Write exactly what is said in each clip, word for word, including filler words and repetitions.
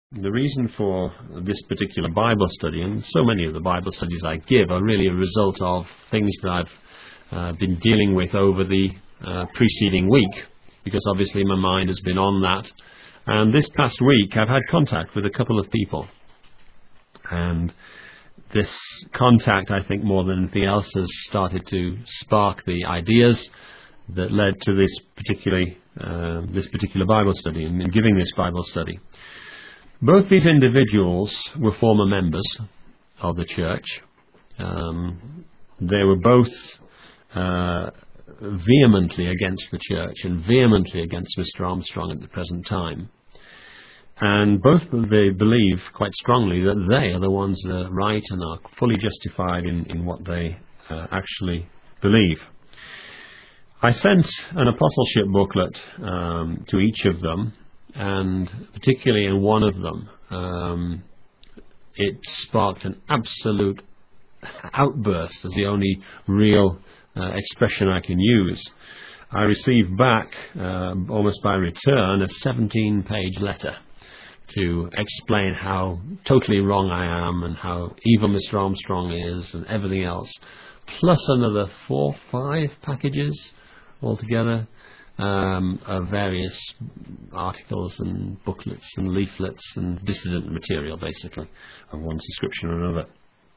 The reason for this particular Bible study, and so many of the Bible studies I give, are really a result of things that I've uh, been dealing with over the uh, preceding week, because obviously my mind has been on that. And this past week I've had contact with a couple of people. And this contact, I think, more than anything else, has started to spark the ideas that led to this particularly uh, this particular Bible study and, and giving this Bible study. Both these individuals were former members of the church. Um, they were both uh, vehemently against the church and vehemently against Mister Armstrong at the present time. And both they believe quite strongly that they are the ones that are right and are fully justified in, in what they uh, actually believe. I sent an apostleship booklet um, to each of them, and particularly in one of them, um, it sparked an absolute outburst, as the only real uh, expression I can use. I received back, uh, almost by return, a seventeen-page letter to explain how totally wrong I am and how evil Mister Armstrong is and everything else, plus another four, five packages altogether. Um, of various articles and booklets and leaflets and dissident material, basically, of one description or another.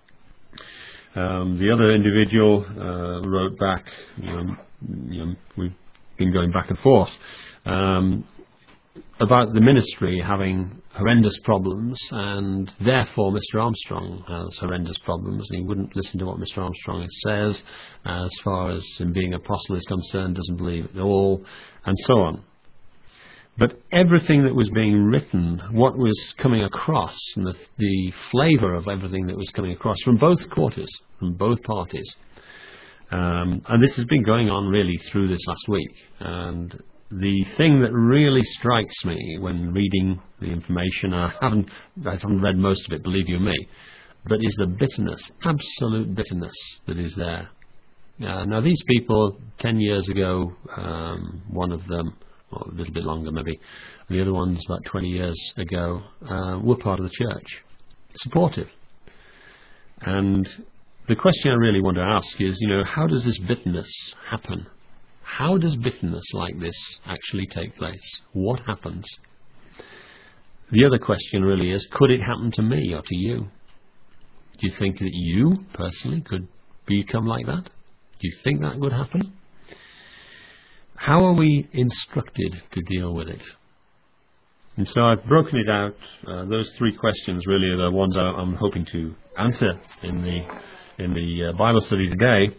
Um, the other individual uh, wrote back, you know, you know, we've been going back and forth, um, about the ministry having horrendous problems, and therefore Mister Armstrong has horrendous problems, and he wouldn't listen to what Mister Armstrong says as far as him being apostle is concerned, doesn't believe it at all, and so on. But everything that was being written, what was coming across, and the, the flavour of everything that was coming across from both quarters, from both parties, um, and this has been going on really through this last week, and the thing that really strikes me when reading the information, I haven't, I haven't read most of it, believe you me, but is the bitterness, absolute bitterness that is there. Uh, now these people, ten years ago, um, one of them, or a little bit longer maybe, and the other ones about twenty years ago, uh, were part of the church, supportive. And the question I really want to ask is, you know, how does this bitterness happen? How does bitterness like this actually take place? What happens? The other question really is, could it happen to me or to you? Do you think that you, personally, could become like that? Do you think that would happen? How are we instructed to deal with it? And so I've broken it out. Uh, those three questions really are the ones I'm hoping to answer in the, in the uh, Bible study today.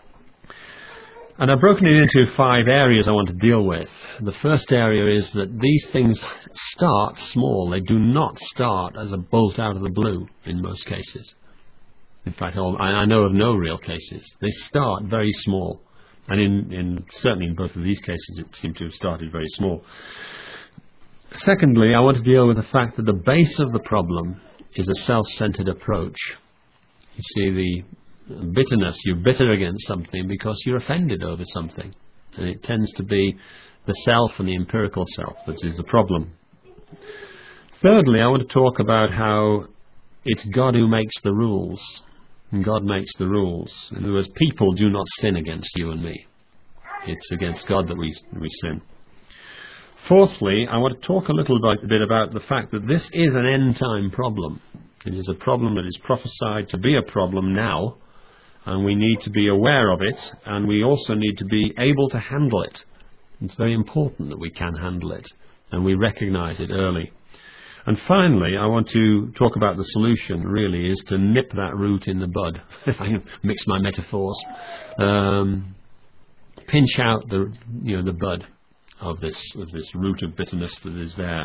And I've broken it into five areas I want to deal with. The first area is that these things start small. They do not start as a bolt out of the blue in most cases. In fact, I know of no real cases. They start very small. And in, in certainly in both of these cases, it seemed to have started very small. Secondly, I want to deal with the fact that the base of the problem is a self-centered approach. You see, the bitterness, you're bitter against something because you're offended over something, and it tends to be the self and the empirical self that is the problem. Thirdly, I want to talk about how it's God who makes the rules, and God makes the rules. In other words, people do not sin against you and me. It's against God that we, we sin. Fourthly, I want to talk a little bit about the fact that this is an end-time problem. It is a problem that is prophesied to be a problem now, and we need to be aware of it, and we also need to be able to handle it. It's very important that we can handle it, and we recognize it early. And finally, I want to talk about the solution, really, is to nip that root in the bud, if I can mix my metaphors. Um, pinch out the, you know, the bud of this, of this root of bitterness that is there.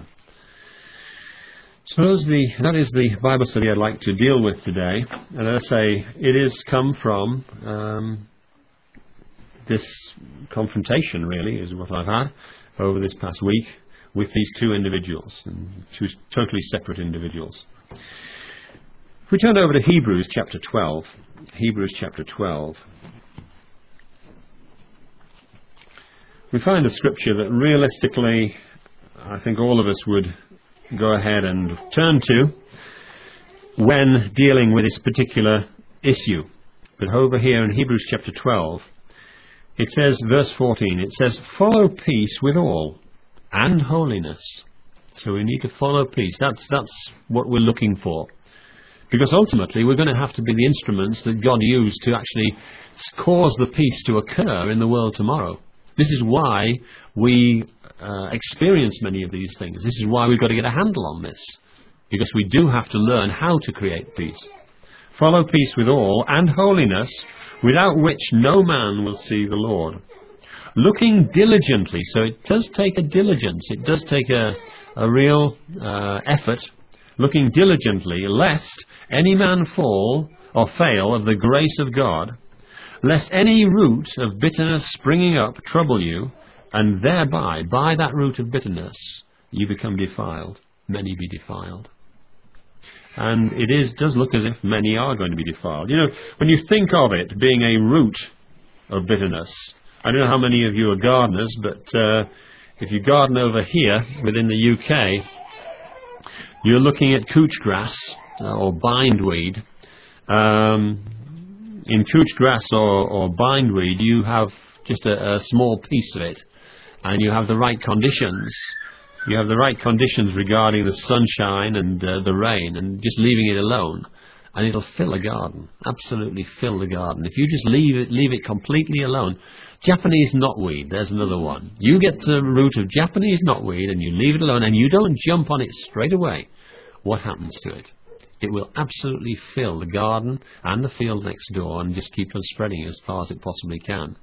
So the, that is the Bible study I'd like to deal with today. And as I say, it has come from um, this confrontation, really, is what I've had over this past week with these two individuals, two totally separate individuals. If we turn over to Hebrews chapter twelve, Hebrews chapter twelve, we find a scripture that realistically, I think all of us would go ahead and turn to when dealing with this particular issue. But over here in Hebrews chapter twelve, it says, verse fourteen, it says, follow peace with all, and holiness. So we need to follow peace. That's, that's what we're looking for. Because ultimately we're going to have to be the instruments that God used to actually cause the peace to occur in the world tomorrow. This is why we uh, experience many of these things. This is why we've got to get a handle on this. Because we do have to learn how to create peace. Follow peace with all, and holiness, without which no man will see the Lord. Looking diligently, so it does take a diligence, it does take a, a real uh, effort, looking diligently, lest any man fall or fail of the grace of God, lest any root of bitterness springing up trouble you, and thereby, by that root of bitterness, you become defiled. Many be defiled. And it is does look as if many are going to be defiled. You know, when you think of it being a root of bitterness, I don't know how many of you are gardeners, but uh, if you garden over here within the U K, you're looking at couch grass uh, or bindweed. Um, in couch grass or, or bindweed, you have just a, a small piece of it, and you have the right conditions. You have the right conditions regarding the sunshine and uh, the rain, and just leaving it alone, and it'll fill a garden. Absolutely fill the garden. If you just leave it, leave it completely alone. Japanese knotweed, there's another one. You get the root of Japanese knotweed and you leave it alone, and you don't jump on it straight away. What happens to it? It will absolutely fill the garden and the field next door, and just keep on spreading as far as it possibly can.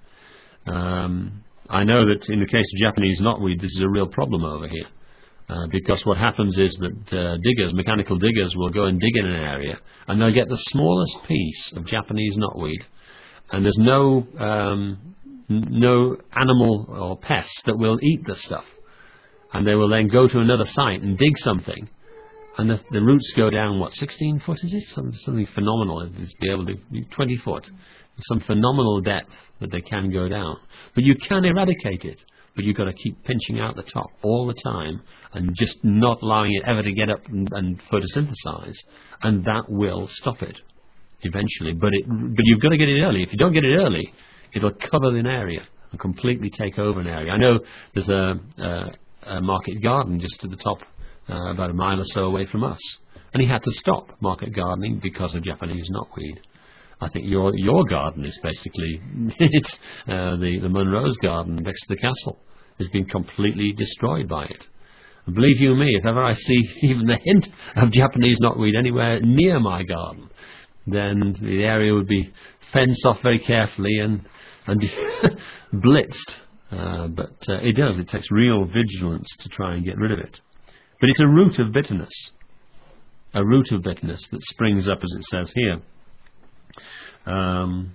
Um, I know that in the case of Japanese knotweed, this is a real problem over here. Uh, because what happens is that uh, diggers, mechanical diggers, will go and dig in an area, and they'll get the smallest piece of Japanese knotweed, and there's no um, n- no animal or pest that will eat the stuff. And they will then go to another site and dig something, and the, the roots go down, what, sixteen foot is it? Some, something phenomenal. It's be able to do twenty foot. Some phenomenal depth that they can go down. But you can eradicate it. But you've got to keep pinching out the top all the time and just not allowing it ever to get up and, and photosynthesize. And that will stop it eventually. But it, but you've got to get it early. If you don't get it early, it'll cover an area and completely take over an area. I know there's a, a, a market garden just at the top, uh, about a mile or so away from us. And he had to stop market gardening because of Japanese knotweed. I think your your garden is basically it's uh, the the Munro's garden next to the castle has been completely destroyed by it. And believe you me, if ever I see even the hint of Japanese knotweed anywhere near my garden, then the area would be fenced off very carefully and and blitzed. Uh, but uh, it does. It takes real vigilance to try and get rid of it. But it's a root of bitterness, a root of bitterness that springs up, as it says here. Um,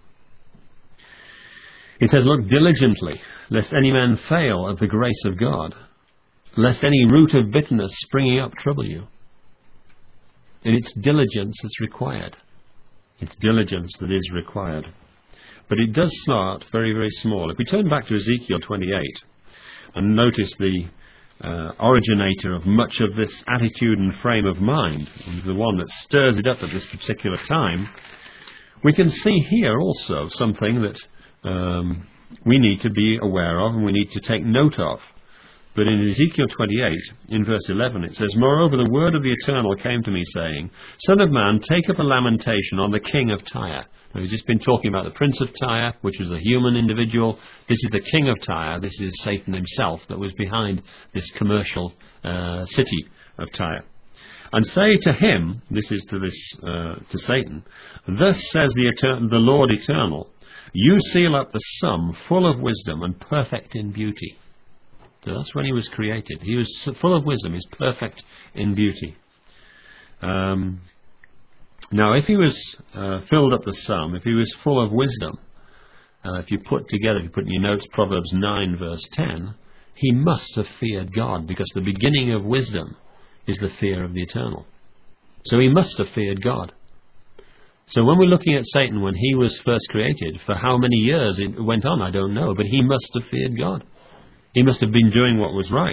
it says, look diligently, lest any man fail of the grace of God, lest any root of bitterness springing up trouble you. And it's diligence that's required. It's diligence that is required. But it does start very, very small. If we turn back to Ezekiel twenty-eight and notice the uh, originator of much of this attitude and frame of mind, the one that stirs it up at this particular time, we can see here also something that um, we need to be aware of and we need to take note of. But in Ezekiel twenty-eight, in verse eleven, it says, moreover, the word of the Eternal came to me, saying, Son of man, take up a lamentation on the king of Tyre. Now, we've just been talking about the prince of Tyre, which was a human individual. This is the king of Tyre. This is Satan himself that was behind this commercial uh, city of Tyre. And say to him, this is to this uh, to Satan, thus says the, Eter- the Lord Eternal, you seal up the sum full of wisdom and perfect in beauty. So that's when he was created. He was full of wisdom. He's perfect in beauty. Um, now, if he was uh, filled up the sum, if he was full of wisdom, uh, if you put together, if you put in your notes Proverbs nine verse ten, he must have feared God, because the beginning of wisdom is the fear of the Eternal. So he must have feared God. So when we're looking at Satan when he was first created, for how many years it went on, I don't know, but he must have feared God. He must have been doing what was right.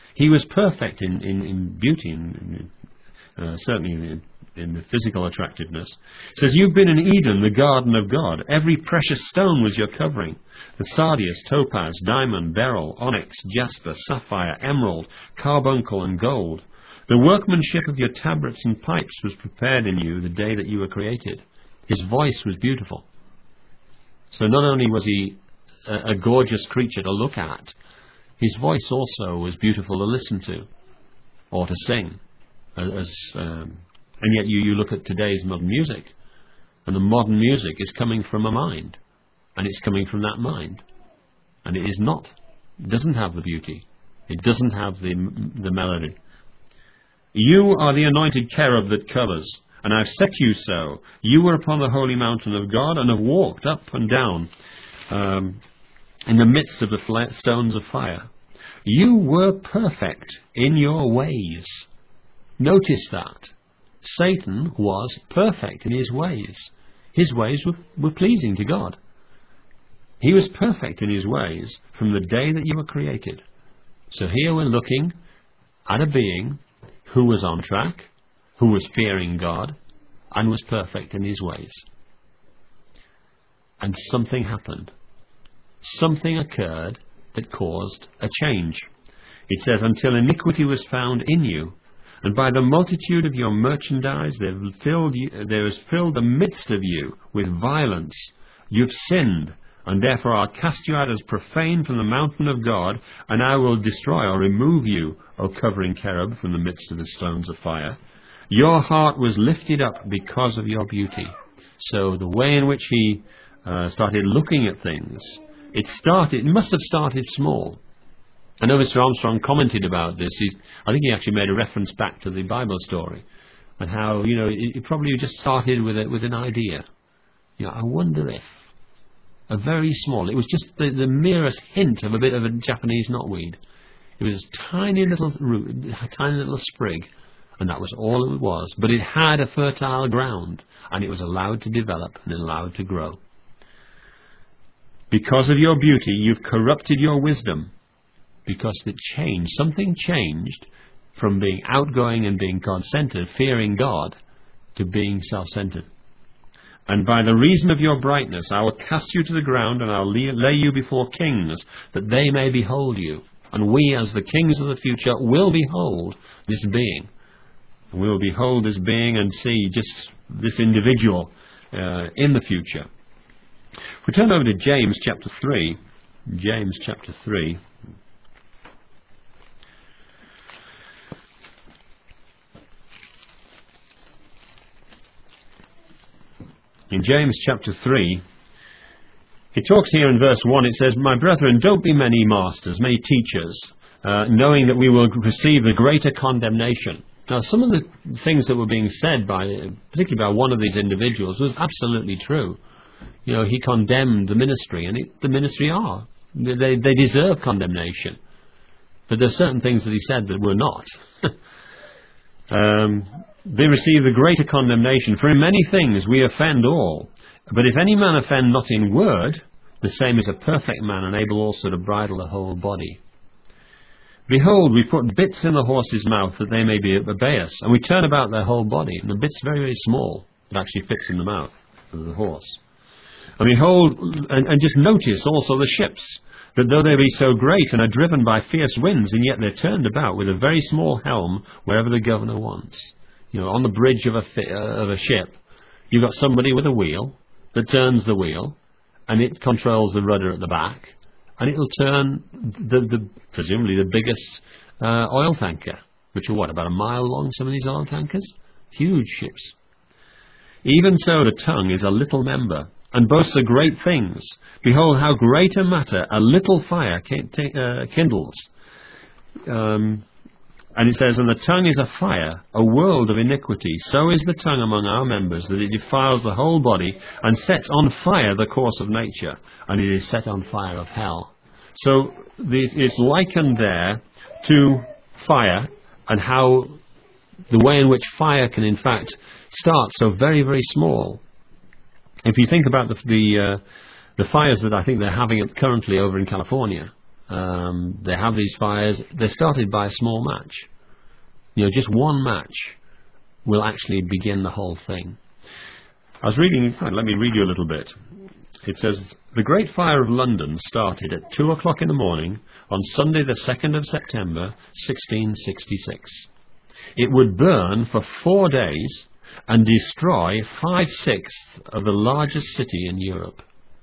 He was perfect in, in, in beauty, and uh, certainly in, in the physical attractiveness. It says, you've been in Eden, the garden of God. Every precious stone was your covering. The sardius, topaz, diamond, beryl, onyx, jasper, sapphire, emerald, carbuncle, and gold. The workmanship of your tabrets and pipes was prepared in you the day that you were created. His voice was beautiful. So not only was he a, a gorgeous creature to look at, his voice also was beautiful to listen to or to sing. As, um, and yet you, you look at today's modern music, and the modern music is coming from a mind, and it's coming from that mind, and it is not, it doesn't have the beauty, it doesn't have the, the melody. You are the anointed cherub that covers, and I've set you so. You were upon the holy mountain of God, and have walked up and down um, in the midst of the fla- stones of fire. You were perfect in your ways. Notice that. Satan was perfect in his ways. His ways were, were pleasing to God. He was perfect in his ways from the day that you were created. So here we're looking at a being who was on track, who was fearing God, and was perfect in his ways. And something happened. Something occurred that caused a change. It says, until iniquity was found in you, and by the multitude of your merchandise there filled you, there is filled the midst of you with violence. You've sinned, and therefore I'll cast you out as profane from the mountain of God, and I will destroy or remove you, O covering cherub, from the midst of the stones of fire. Your heart was lifted up because of your beauty. So the way in which he uh, started looking at things, it started, it must have started small. I know Mister Armstrong commented about this. He's, I think he actually made a reference back to the Bible story, and how, you know, it, it probably just started with a, with an idea. You know, I wonder if a very small, it was just the, the merest hint of a bit of a Japanese knotweed. It was a tiny little root, a tiny little sprig, and that was all it was. But it had a fertile ground, and it was allowed to develop and allowed to grow. Because of your beauty, you've corrupted your wisdom. Because it changed. Something changed from being outgoing and being God-centered, fearing God, to being self-centered. And by the reason of your brightness, I will cast you to the ground, and I'll lay you before kings, that they may behold you. And we, as the kings of the future, will behold this being. We will behold this being and see just this individual uh, in the future. If we turn over to James chapter three, James chapter three. In James chapter three, he talks here in verse one, it says, my brethren, don't be many masters, many teachers, uh, knowing that we will receive the greater condemnation. Now, some of the things that were being said, by, particularly by one of these individuals, was absolutely true. You know, he condemned the ministry, and it, the ministry are. They, they deserve condemnation. But there are certain things that he said that were not. um... They receive the greater condemnation, for in many things we offend all. But if any man offend not in word, the same is a perfect man, and able also to bridle the whole body. Behold, we put bits in the horse's mouth, that they may be obey us, and we turn about their whole body, and the bit's very, very small. It actually fits in the mouth of the horse. And behold, and, and just notice also the ships, that though they be so great, and are driven by fierce winds, and yet they're turned about with a very small helm, wherever the governor wants. You know, on the bridge of a, fi- uh, of a ship, you've got somebody with a wheel that turns the wheel, and it controls the rudder at the back, and it'll turn the, the presumably the biggest uh, oil tanker, which are what, about a mile long, some of these oil tankers? Huge ships. Even so the tongue is a little member, and boasts of great things. Behold, how great a matter a little fire uh, kindles. Um... And it says, and the tongue is a fire, a world of iniquity. So is the tongue among our members, that it defiles the whole body, and sets on fire the course of nature, and it is set on fire of hell. So the, it's likened there to fire, and how the way in which fire can in fact start so very, very small. If you think about the the, uh, the fires that I think they're having currently over in California, Um, they have these fires. They're started by a small match. You know, just one match will actually begin the whole thing. I was reading, let me read you a little bit. It says, the Great Fire of London started at two o'clock in the morning on Sunday the second of September, sixteen sixty-six. It would burn for four days and destroy five-sixths of the largest city in Europe.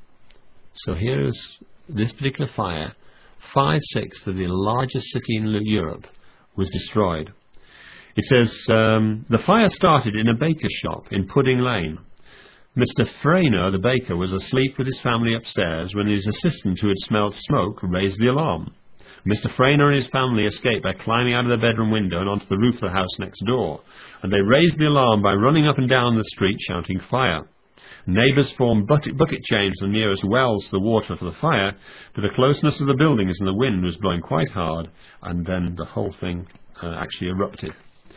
So here's this particular fire. Five-sixths of the largest city in Europe was destroyed. It says, um, the fire started in a baker's shop in Pudding Lane. Mister Frainer, the baker, was asleep with his family upstairs when his assistant, who had smelled smoke, raised the alarm. Mister Frainer and his family escaped by climbing out of their bedroom window and onto the roof of the house next door, and they raised the alarm by running up and down the street shouting fire. Neighbours formed bucket, bucket chains to the nearest wells for the water for the fire, but the closeness of the buildings and the wind was blowing quite hard, and then the whole thing uh, actually erupted.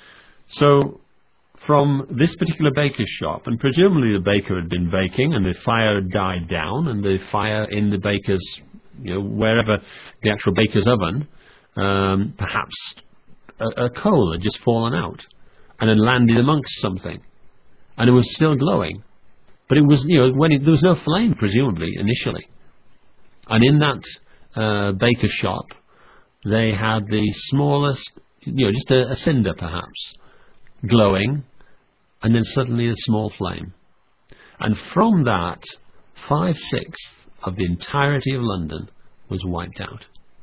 So, from this particular baker's shop, and presumably the baker had been baking, and the fire had died down, and the fire in the baker's, you know, wherever the actual baker's oven, um, perhaps a, a coal had just fallen out, and had landed amongst something, and it was still glowing. But it was, you know, when it, there was no flame, presumably, initially. And in that uh, baker's shop, they had the smallest, you know, just a, a cinder, perhaps, glowing, and then suddenly a small flame. And from that, five-sixths of the entirety of London was wiped out.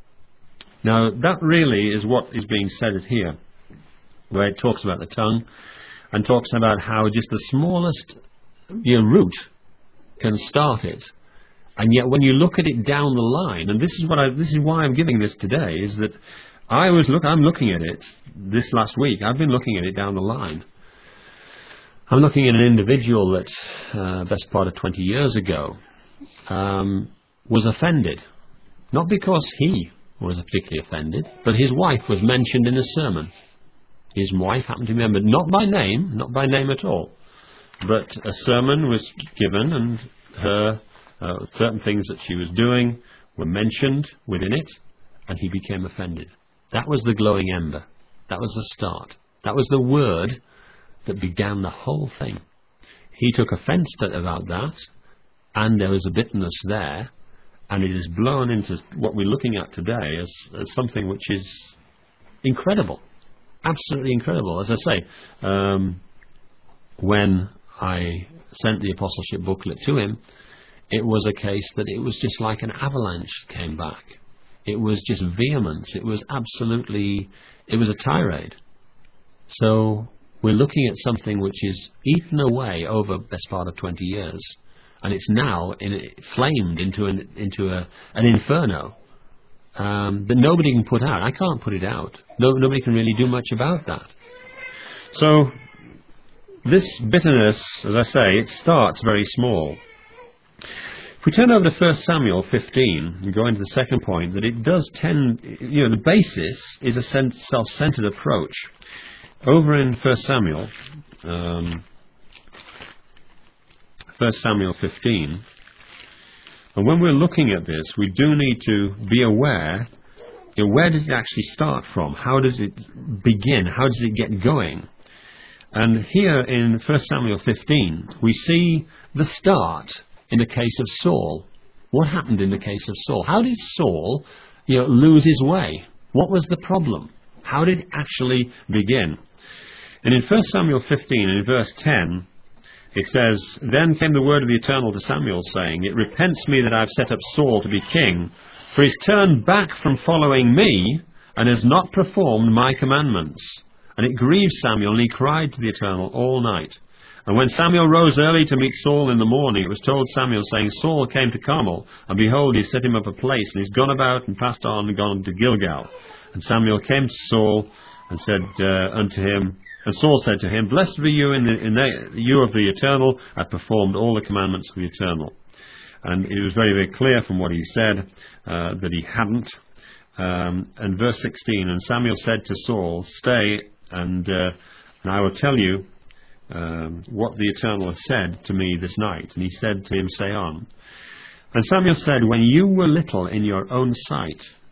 Now, that really is what is being said here, where it talks about the tongue, and talks about how just the smallest, you know, root can start it. And yet when you look at it down the line, and this is what I, this is why I'm giving this today, is that I was look, I'm looking at it this last week. I've been looking at it down the line. I'm looking at an individual that, uh, best part of twenty years ago, um, was offended. Not because he was particularly offended, but his wife was mentioned in a sermon. His wife happened to be remembered, not by name, not by name at all, but a sermon was given, and her uh, certain things that she was doing were mentioned within it, and he became offended. That was the glowing ember. That was the start. That was the word that began the whole thing. He took offence about that, and there was a bitterness there, and it is blown into what we're looking at today as, as something which is incredible, absolutely incredible. As I say, um, when I sent the apostleship booklet to him, it was a case that it was just like an avalanche came back. It was just vehemence. It was absolutely, it was a tirade. So we're looking at something which is eaten away over the best part of twenty years, and it's now in, flamed into an into a, an inferno um, that nobody can put out. I can't put it out. No, nobody can really do much about that. So this bitterness, as I say, it starts very small. If we turn over to First Samuel fifteen and go into the second point, that it does tend, you know, the basis is a self-centered approach. Over in First Samuel, um, First Samuel fifteen, and when we're looking at this, we do need to be aware, you know, where does it actually start from? How does it begin? How does it get going? And here in First Samuel fifteen, we see the start in the case of Saul. What happened in the case of Saul? How did Saul, you know, lose his way? What was the problem? How did it actually begin? And in First Samuel fifteen, in verse ten, it says, "Then came the word of the Eternal to Samuel, saying, It repents me that I have set up Saul to be king, for he has turned back from following me, and has not performed my commandments. And it grieved Samuel, and he cried to the Eternal all night. And when Samuel rose early to meet Saul in the morning, it was told Samuel, saying, Saul came to Carmel, and behold, he set him up a place, and he's gone about and passed on and gone to Gilgal. And Samuel came to Saul and said uh, unto him, and Saul said to him, Blessed be you in the, in the you of the Eternal, have performed all the commandments of the Eternal. And it was very, very clear from what he said uh, that he hadn't. Um, and verse sixteen, and Samuel said to Saul, Stay, and, uh, and I will tell you um, what the Eternal has said to me this night. And he said to him, Say on. And Samuel said, When you were little in your own sight,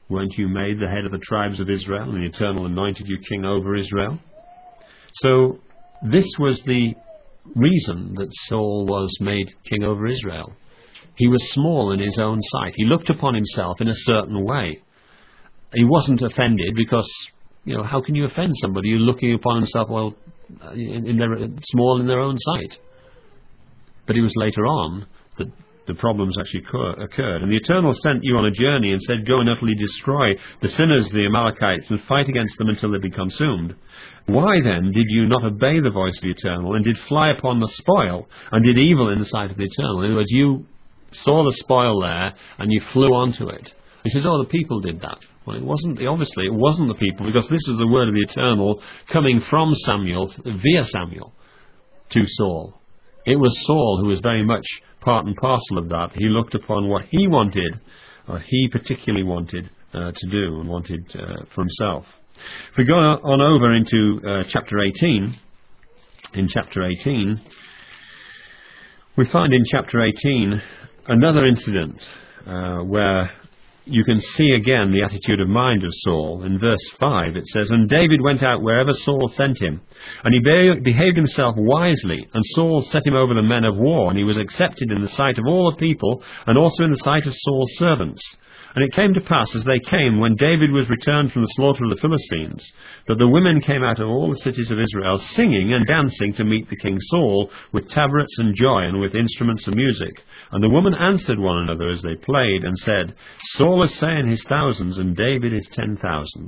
Weren't you made the head of the tribes of Israel, and the Eternal anointed you king over Israel? So this was the reason that Saul was made king over Israel. He was small in his own sight. He looked upon himself in a certain way. He wasn't offended because, you know, how can you offend somebody who's looking upon himself, well, in, in their, small in their own sight? But it was later on that the problems actually occur, occurred. And the Eternal sent you on a journey and said, go and utterly destroy the sinners, the Amalekites, and fight against them until they be consumed. Why then did you not obey the voice of the Eternal, and did fly upon the spoil, and did evil in the sight of the Eternal? In other words, you saw the spoil there, and you flew onto it. He says, oh, the people did that. Well, it wasn't, obviously, it wasn't the people, because this is the word of the Eternal coming from Samuel, via Samuel, to Saul. It was Saul who was very much part and parcel of that. He looked upon what he wanted, or he particularly wanted uh, to do and wanted uh, for himself. If we go on over into uh, chapter eighteen, in chapter eighteen, we find in chapter eighteen another incident uh, where you can see again the attitude of mind of Saul. In verse five it says, and David went out wherever Saul sent him, and he be- behaved himself wisely, and Saul set him over the men of war, and he was accepted in the sight of all the people, and also in the sight of Saul's servants. And it came to pass, as they came, when David was returned from the slaughter of the Philistines, that the women came out of all the cities of Israel, singing and dancing to meet the king Saul, with tabrets and joy, and with instruments of music. And the women answered one another as they played, and said, Saul is saying his thousands, and David his ten thousands.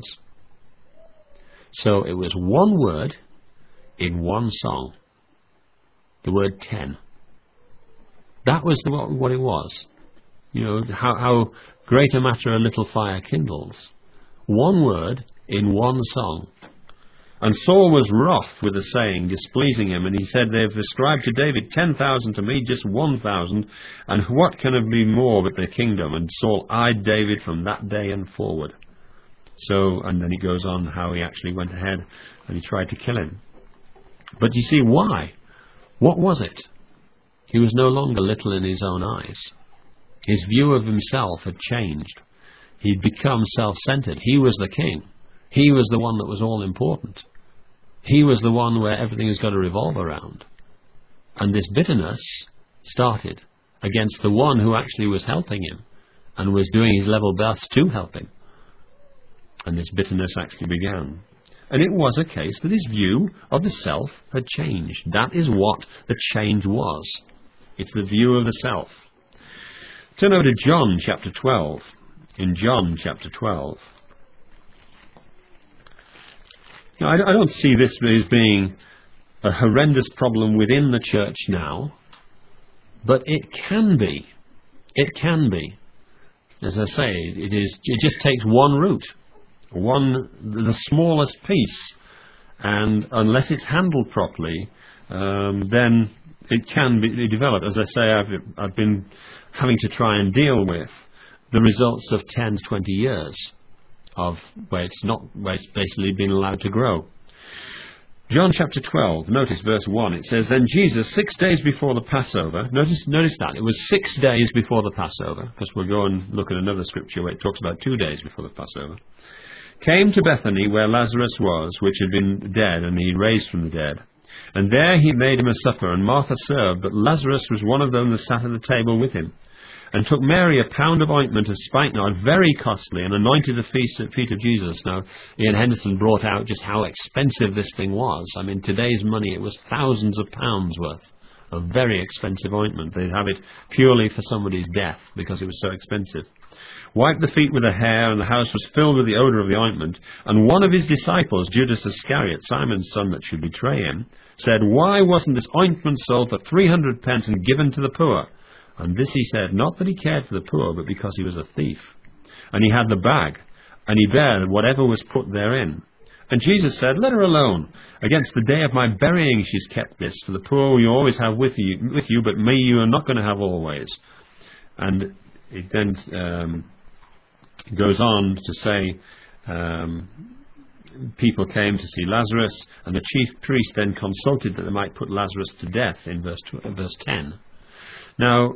So it was one word in one song. The word ten. That was the, what, what it was. You know, how, how great a matter a little fire kindles. One word in one song. And Saul was wroth with the saying, displeasing him, and he said, they have ascribed to David ten thousand, to me just one thousand, and what can have been more but the kingdom? And Saul eyed David from that day and forward. So, and then he goes on how he actually went ahead and he tried to kill him. But you see, why? What was it? He was no longer little in his own eyes. His view of himself had changed. He'd become self-centered. He was the king. He was the one that was all important. He was the one where everything has got to revolve around. And this bitterness started against the one who actually was helping him and was doing his level best to help him. And this bitterness actually began. And it was a case that his view of the self had changed. That is what the change was. It's the view of the self. Turn over to John chapter twelve. In John chapter twelve. Now, I don't see this as being a horrendous problem within the church now, but it can be. It can be. As I say, it is. It just takes one root, one the smallest piece, and unless it's handled properly, um, then it can be developed. As I say, I've I've been having to try and deal with the results of ten, twenty years of where it's not, where it's basically been allowed to grow. John chapter twelve, notice verse one, it says, then Jesus, six days before the Passover, notice, notice that, it was six days before the Passover, because we'll go and look at another scripture where it talks about two days before the Passover, came to Bethany where Lazarus was, which had been dead, and he raised from the dead. And there he made him a supper, and Martha served, but Lazarus was one of them that sat at the table with him. And took Mary a pound of ointment of spikenard, very costly, and anointed the feet of Jesus. Now, Ian Henderson brought out just how expensive this thing was. I mean, today's money, it was thousands of pounds worth of very expensive ointment. They'd have it purely for somebody's death because it was so expensive. Wiped the feet with a hair, and the house was filled with the odour of the ointment. And one of his disciples, Judas Iscariot, Simon's son that should betray him, said, why wasn't this ointment sold for three hundred pence and given to the poor? And this he said, not that he cared for the poor, but because he was a thief. And he had the bag, and he bare whatever was put therein. And Jesus said, let her alone. Against the day of my burying she's kept this. For the poor you always have with you, with you, but me you are not going to have always. And it then um, goes on to say, um, people came to see Lazarus, and the chief priest then consulted that they might put Lazarus to death in verse, verse ten. Now,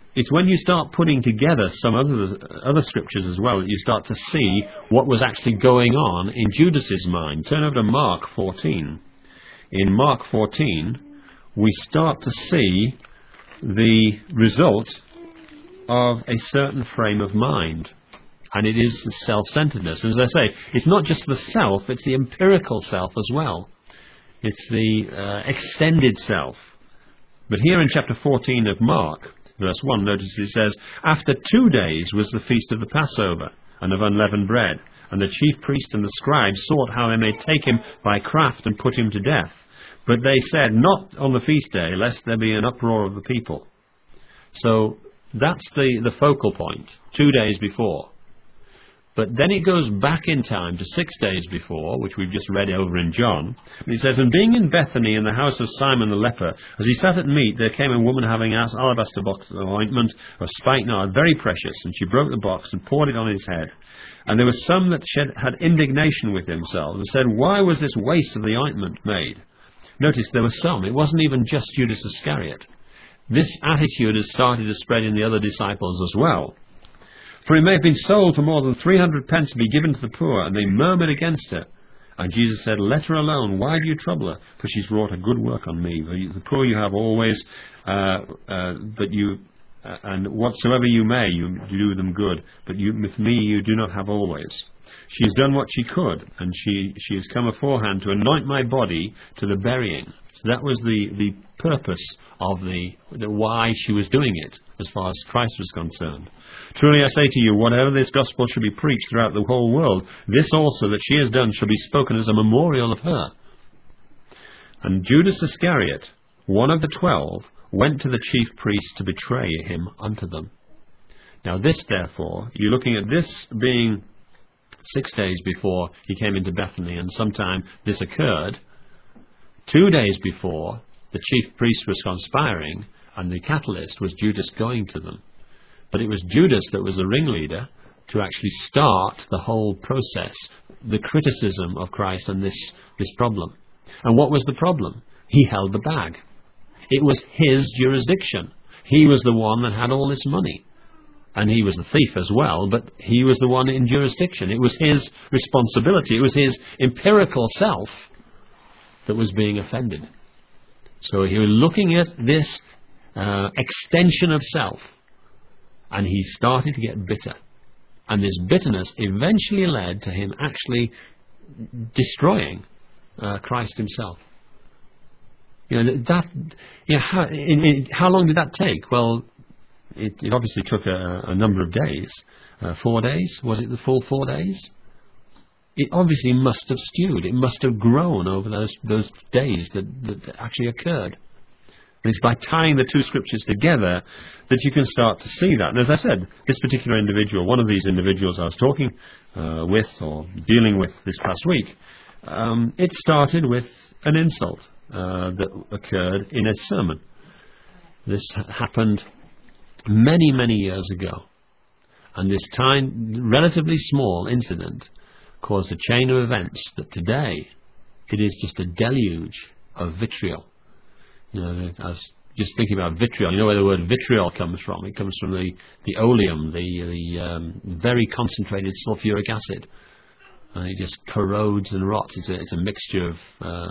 it's when you start putting together some other, other scriptures as well that you start to see what was actually going on in Judas's mind. Turn over to Mark fourteen. In Mark fourteen, we start to see the result of a certain frame of mind. And it is self-centeredness. As I say, it's not just the self, it's the empirical self as well. It's the uh, extended self. But here in chapter fourteen of Mark, verse one, notice it says, "After two days was the feast of the Passover, and of unleavened bread. And the chief priest and the scribes sought how they may take him by craft and put him to death. But they said, Not on the feast day, lest there be an uproar of the people." So that's the, the focal point, two days before. But then it goes back in time to six days before, which we've just read over in John. And it says, "And being in Bethany in the house of Simon the leper, as he sat at meat, there came a woman having an alabaster box of ointment of spikenard, very precious. And she broke the box and poured it on his head. And there were some that shed, had indignation with themselves, and said, Why was this waste of the ointment made?" Notice there were some. It wasn't even just Judas Iscariot. This attitude has started to spread in the other disciples as well. "For it may have been sold for more than three hundred pence to be given to the poor," and they murmured against her. And Jesus said, "Let her alone. Why do you trouble her? For she's wrought a good work on me. The poor you have always, uh, uh, but you, uh, and whatsoever you may, you do them good. But you, with me you do not have always. She has done what she could, and she, she has come aforehand to anoint my body to the burying." So that was the, the purpose of the, the why she was doing it, as far as Christ was concerned. "Truly I say to you, whatever this gospel shall be preached throughout the whole world, this also that she has done shall be spoken as a memorial of her." And Judas Iscariot, one of the twelve, went to the chief priests to betray him unto them. Now this, therefore, you're looking at this being six days before he came into Bethany, and sometime this occurred. Two days before, the chief priest was conspiring, and the catalyst was Judas going to them. But it was Judas that was the ringleader to actually start the whole process, the criticism of Christ and this, this problem. And what was the problem? He held the bag. It was his jurisdiction. He was the one that had all this money. And he was the thief as well, but he was the one in jurisdiction. It was his responsibility. It was his empirical self that was being offended. So he was looking at this uh, extension of self, and he started to get bitter. And this bitterness eventually led to him actually destroying uh, Christ himself. You know, that, you know, how, in, in, how long did that take? Well, it, it obviously took a, a number of days. Uh, four days? Was it the full four days? It obviously must have stewed. It must have grown over those those days that, that actually occurred. And it's by tying the two scriptures together that you can start to see that. And as I said, this particular individual, one of these individuals I was talking uh, with or dealing with this past week, um, it started with an insult uh, that occurred in a sermon. This happened many, many years ago. And this time, relatively small incident caused a chain of events that today it is just a deluge of vitriol. You know, I was just thinking about vitriol. You know where the word vitriol comes from? It comes from the, the oleum, the, the um, very concentrated sulfuric acid. And it just corrodes and rots. It's a, it's a mixture of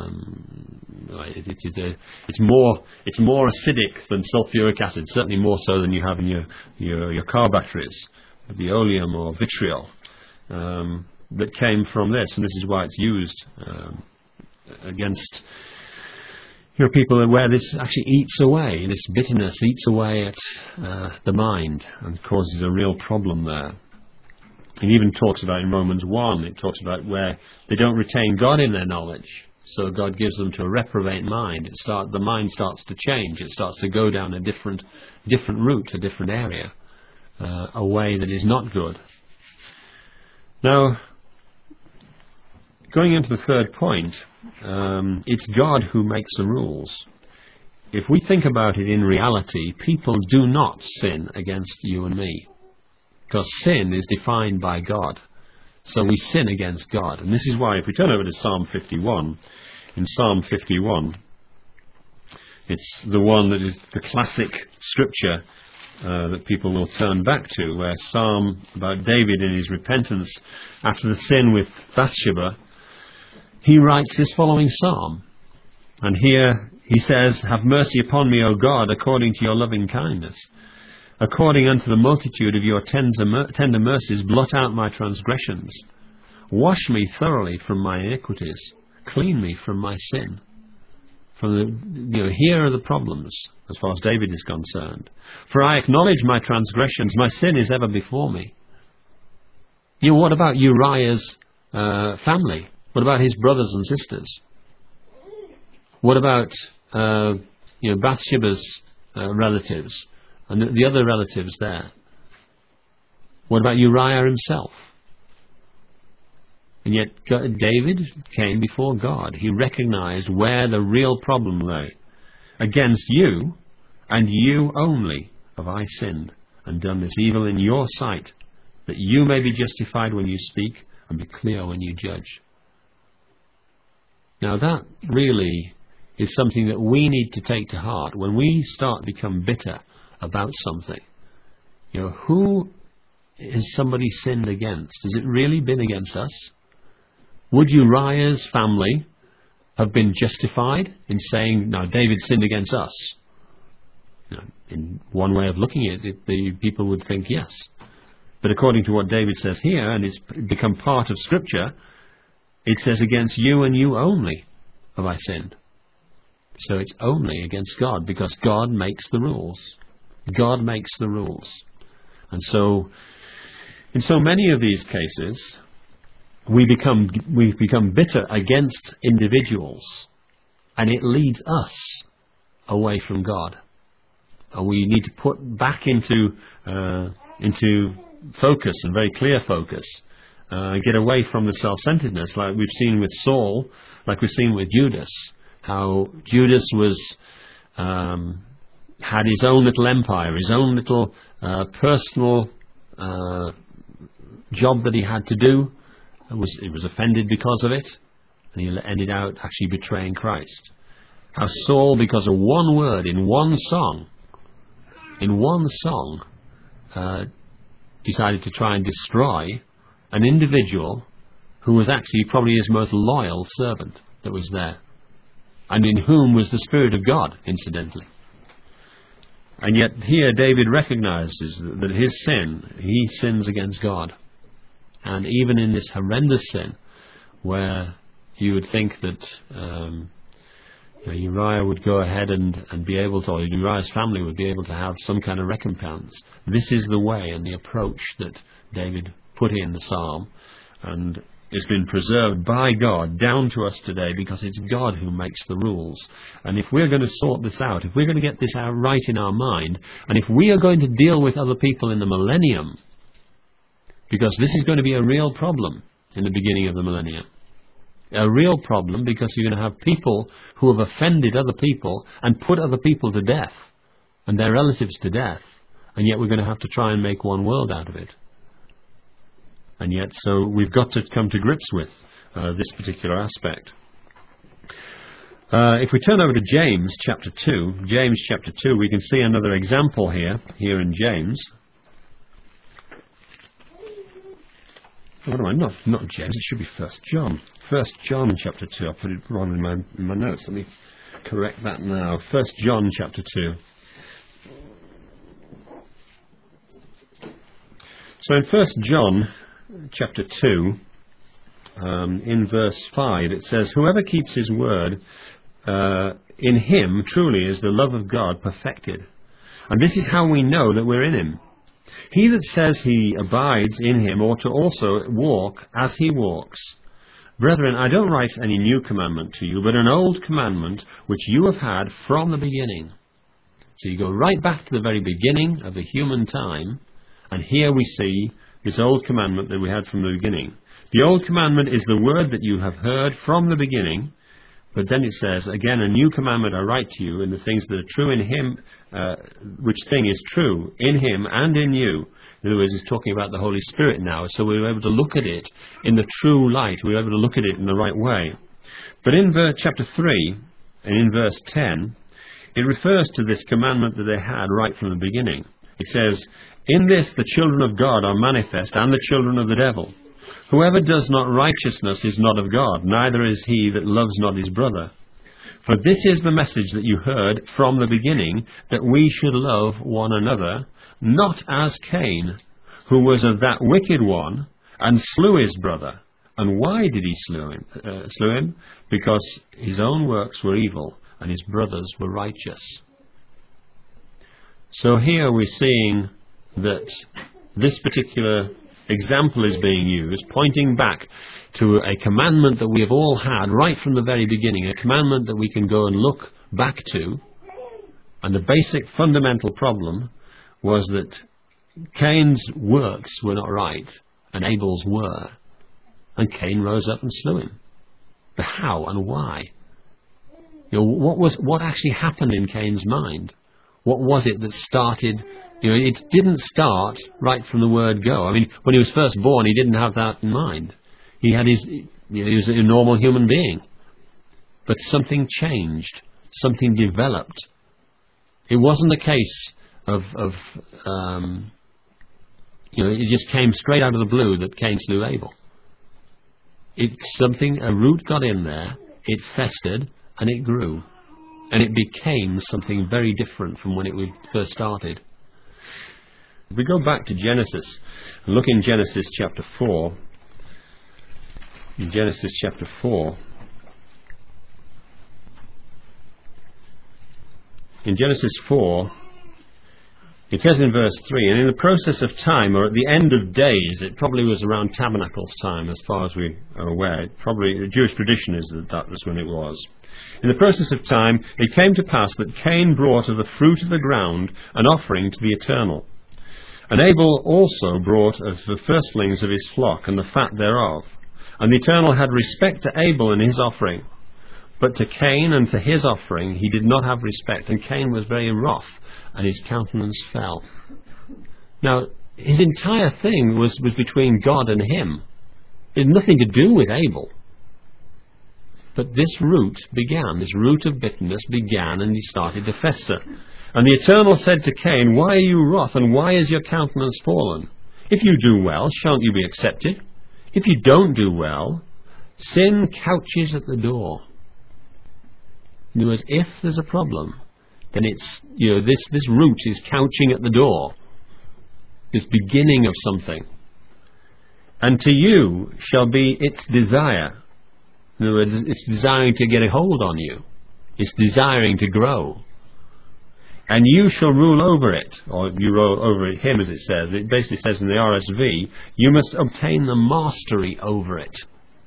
um, it, it, it's, a, it's more it's more acidic than sulfuric acid. Certainly more so than you have in your your, your car batteries. The oleum or vitriol. Um, that came from this, and this is why it's used um, against you know, people where this actually eats away, this bitterness eats away at uh, the mind and causes a real problem there. It even talks about in Romans one, it talks about where they don't retain God in their knowledge, so God gives them to a reprobate mind. It start, the mind starts to change, it starts to go down a different, different route, a different area, uh, a way that is not good. Now, going into the third point, um, it's God who makes the rules. If we think about it in reality, people do not sin against you and me, because sin is defined by God. So we sin against God. And this is why, if we turn over to Psalm fifty-one, in Psalm fifty-one, it's the one that is the classic scripture uh, that people will turn back to, where Psalm about David in his repentance after the sin with Bathsheba, he writes this following psalm. And here he says, "Have mercy upon me, O God, according to your loving kindness. According unto the multitude of your tender, mer- tender mercies, blot out my transgressions. Wash me thoroughly from my iniquities. Clean me from my sin." From the, you know, here are the problems, as far as David is concerned. "For I acknowledge my transgressions, my sin is ever before me." You know, what about Uriah's uh, family? What about his brothers and sisters? What about uh, you know, Bathsheba's uh, relatives and the, the other relatives there? What about Uriah himself? And yet God, David came before God. He recognized where the real problem lay. "Against you, and you only, have I sinned, and done this evil in your sight, that you may be justified when you speak, and be clear when you judge." Now that really is something that we need to take to heart. When we start to become bitter about something, you know, who has somebody sinned against? Has it really been against us? Would Uriah's family have been justified in saying, "No, David sinned against us"? You know, in one way of looking at it, the people would think yes. But according to what David says here, and it's become part of Scripture, it says, "Against you and you only have I sinned." So it's only against God, because God makes the rules. God makes the rules. And so, in so many of these cases, we become, we've become bitter against individuals, and it leads us away from God. And we need to put back into, uh, into focus, and very clear focus, uh, get away from the self-centeredness, like we've seen with Saul, like we've seen with Judas. How Judas was um, had his own little empire, his own little uh, personal uh, job that he had to do. It was, he was offended because of it, and he ended out actually betraying Christ. How Saul, because of one word in one song, in one song, uh, decided to try and destroy an individual who was actually probably his most loyal servant that was there, and in whom was the Spirit of God, incidentally. And yet here David recognizes that his sin, he sins against God. And even in this horrendous sin, where you would think that um, you know, Uriah would go ahead and, and be able to, or Uriah's family would be able to have some kind of recompense, this is the way and the approach that David put in the psalm, and it's been preserved by God down to us today, because it's God who makes the rules. And if we're going to sort this out, if we're going to get this out right in our mind, and if we are going to deal with other people in the millennium, because this is going to be a real problem in the beginning of the millennium, a real problem, because you're going to have people who have offended other people and put other people to death, and their relatives to death, and yet we're going to have to try and make one world out of it. And yet, so we've got to come to grips with uh, this particular aspect. Uh, if we turn over to James chapter two, James chapter two, we can see another example here, here in James. What am I? Not, not James, it should be First John. First John chapter two, I put it wrong in my, in my notes. Let me correct that now. First John chapter two. So in First John chapter two, um, in verse five, it says, "Whoever keeps his word, uh, in him truly is the love of God perfected. And this is how we know that we're in him. He that says he abides in him ought to also walk as he walks. Brethren, I don't write any new commandment to you, but an old commandment which you have had from the beginning." So you go right back to the very beginning of the human time, and here we see this old commandment that we had from the beginning. "The old commandment is the word that you have heard from the beginning." But then it says, "Again, a new commandment I write to you, in the things that are true in him, uh, which thing is true in him and in you." In other words, he's talking about the Holy Spirit now, so we were able to look at it in the true light. We were able to look at it in the right way. But in verse chapter three, and in verse ten, it refers to this commandment that they had right from the beginning. It says, "In this the children of God are manifest, and the children of the devil. Whoever does not righteousness is not of God, neither is he that loves not his brother. For this is the message that you heard from the beginning, that we should love one another, not as Cain, who was of that wicked one, and slew his brother." And why did he slew him? Uh, slew him? Because his own works were evil, and his brothers were righteous. So here we're seeing that this particular example is being used, pointing back to a commandment that we have all had right from the very beginning, a commandment that we can go and look back to. And the basic fundamental problem was that Cain's works were not right, and Abel's were. And Cain rose up and slew him. But how and why? You know, what was what actually happened in Cain's mind? What was it that started? You know, it didn't start right from the word go. I mean, when he was first born, he didn't have that in mind. He had his, you know, he was a normal human being. But something changed. Something developed. It wasn't a case of, of um, you know, it just came straight out of the blue that Cain slew Abel. It's something, a root got in there, it festered, and it grew. And it became something very different from when it first started. If we go back to Genesis, and look in Genesis chapter four, in Genesis chapter four, in Genesis four, it says in verse three, "And in the process of time, or at the end of days," it probably was around Tabernacles time, as far as we are aware. It probably, the Jewish tradition is that that was when it was. "In the process of time, it came to pass that Cain brought of the fruit of the ground an offering to the Eternal. And Abel also brought of the firstlings of his flock and the fat thereof. And the Eternal had respect to Abel and his offering. But to Cain and to his offering he did not have respect, and Cain was very wroth, and his countenance fell." Now, his entire thing was, was between God and him. It had nothing to do with Abel. But this root began, this root of bitterness began, and he started to fester. "And the Eternal said to Cain, Why are you wroth, and why is your countenance fallen? If you do well, shan't you be accepted? If you don't do well, sin couches at the door." In other words, if there's a problem, then it's, you know, this, this root is couching at the door. This beginning of something. "And to you shall be its desire." In other words, it's desiring to get a hold on you. It's desiring to grow. "And you shall rule over it," or you rule over him, as it says. It basically says in the R S V, "You must obtain the mastery over it."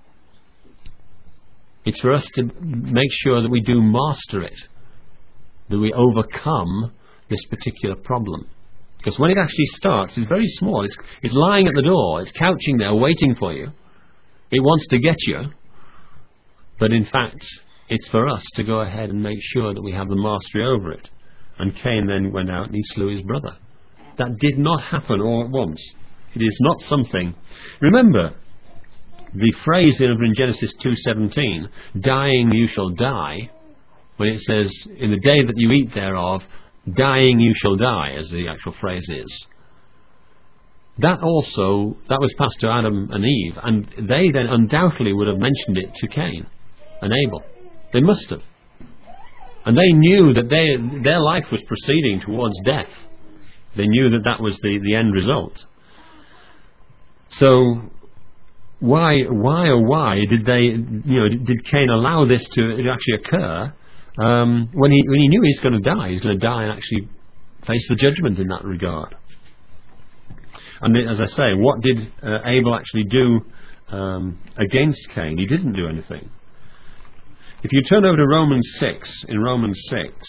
It's for us to make sure that we do master it, that we overcome this particular problem. Because when it actually starts, it's very small. It's, it's lying at the door. It's couching there, waiting for you. It wants to get you. But in fact, it's for us to go ahead and make sure that we have the mastery over it. And Cain then went out and he slew his brother. That did not happen all at once. It is not something... Remember, the phrase in, in Genesis two seventeen, "Dying you shall die," when it says, "In the day that you eat thereof, dying you shall die," as the actual phrase is. That also, that was passed to Adam and Eve, and they then undoubtedly would have mentioned it to Cain and Abel. They must have. And they knew that they, their life was proceeding towards death. They knew that that was the, the end result. So, why, why or why did they, you know, did Cain allow this to, to actually occur um, when he when he knew he's going to die? He's going to die and actually face the judgment in that regard. And as I say, what did uh, Abel actually do um, against Cain? He didn't do anything. If you turn over to Romans six, in Romans six,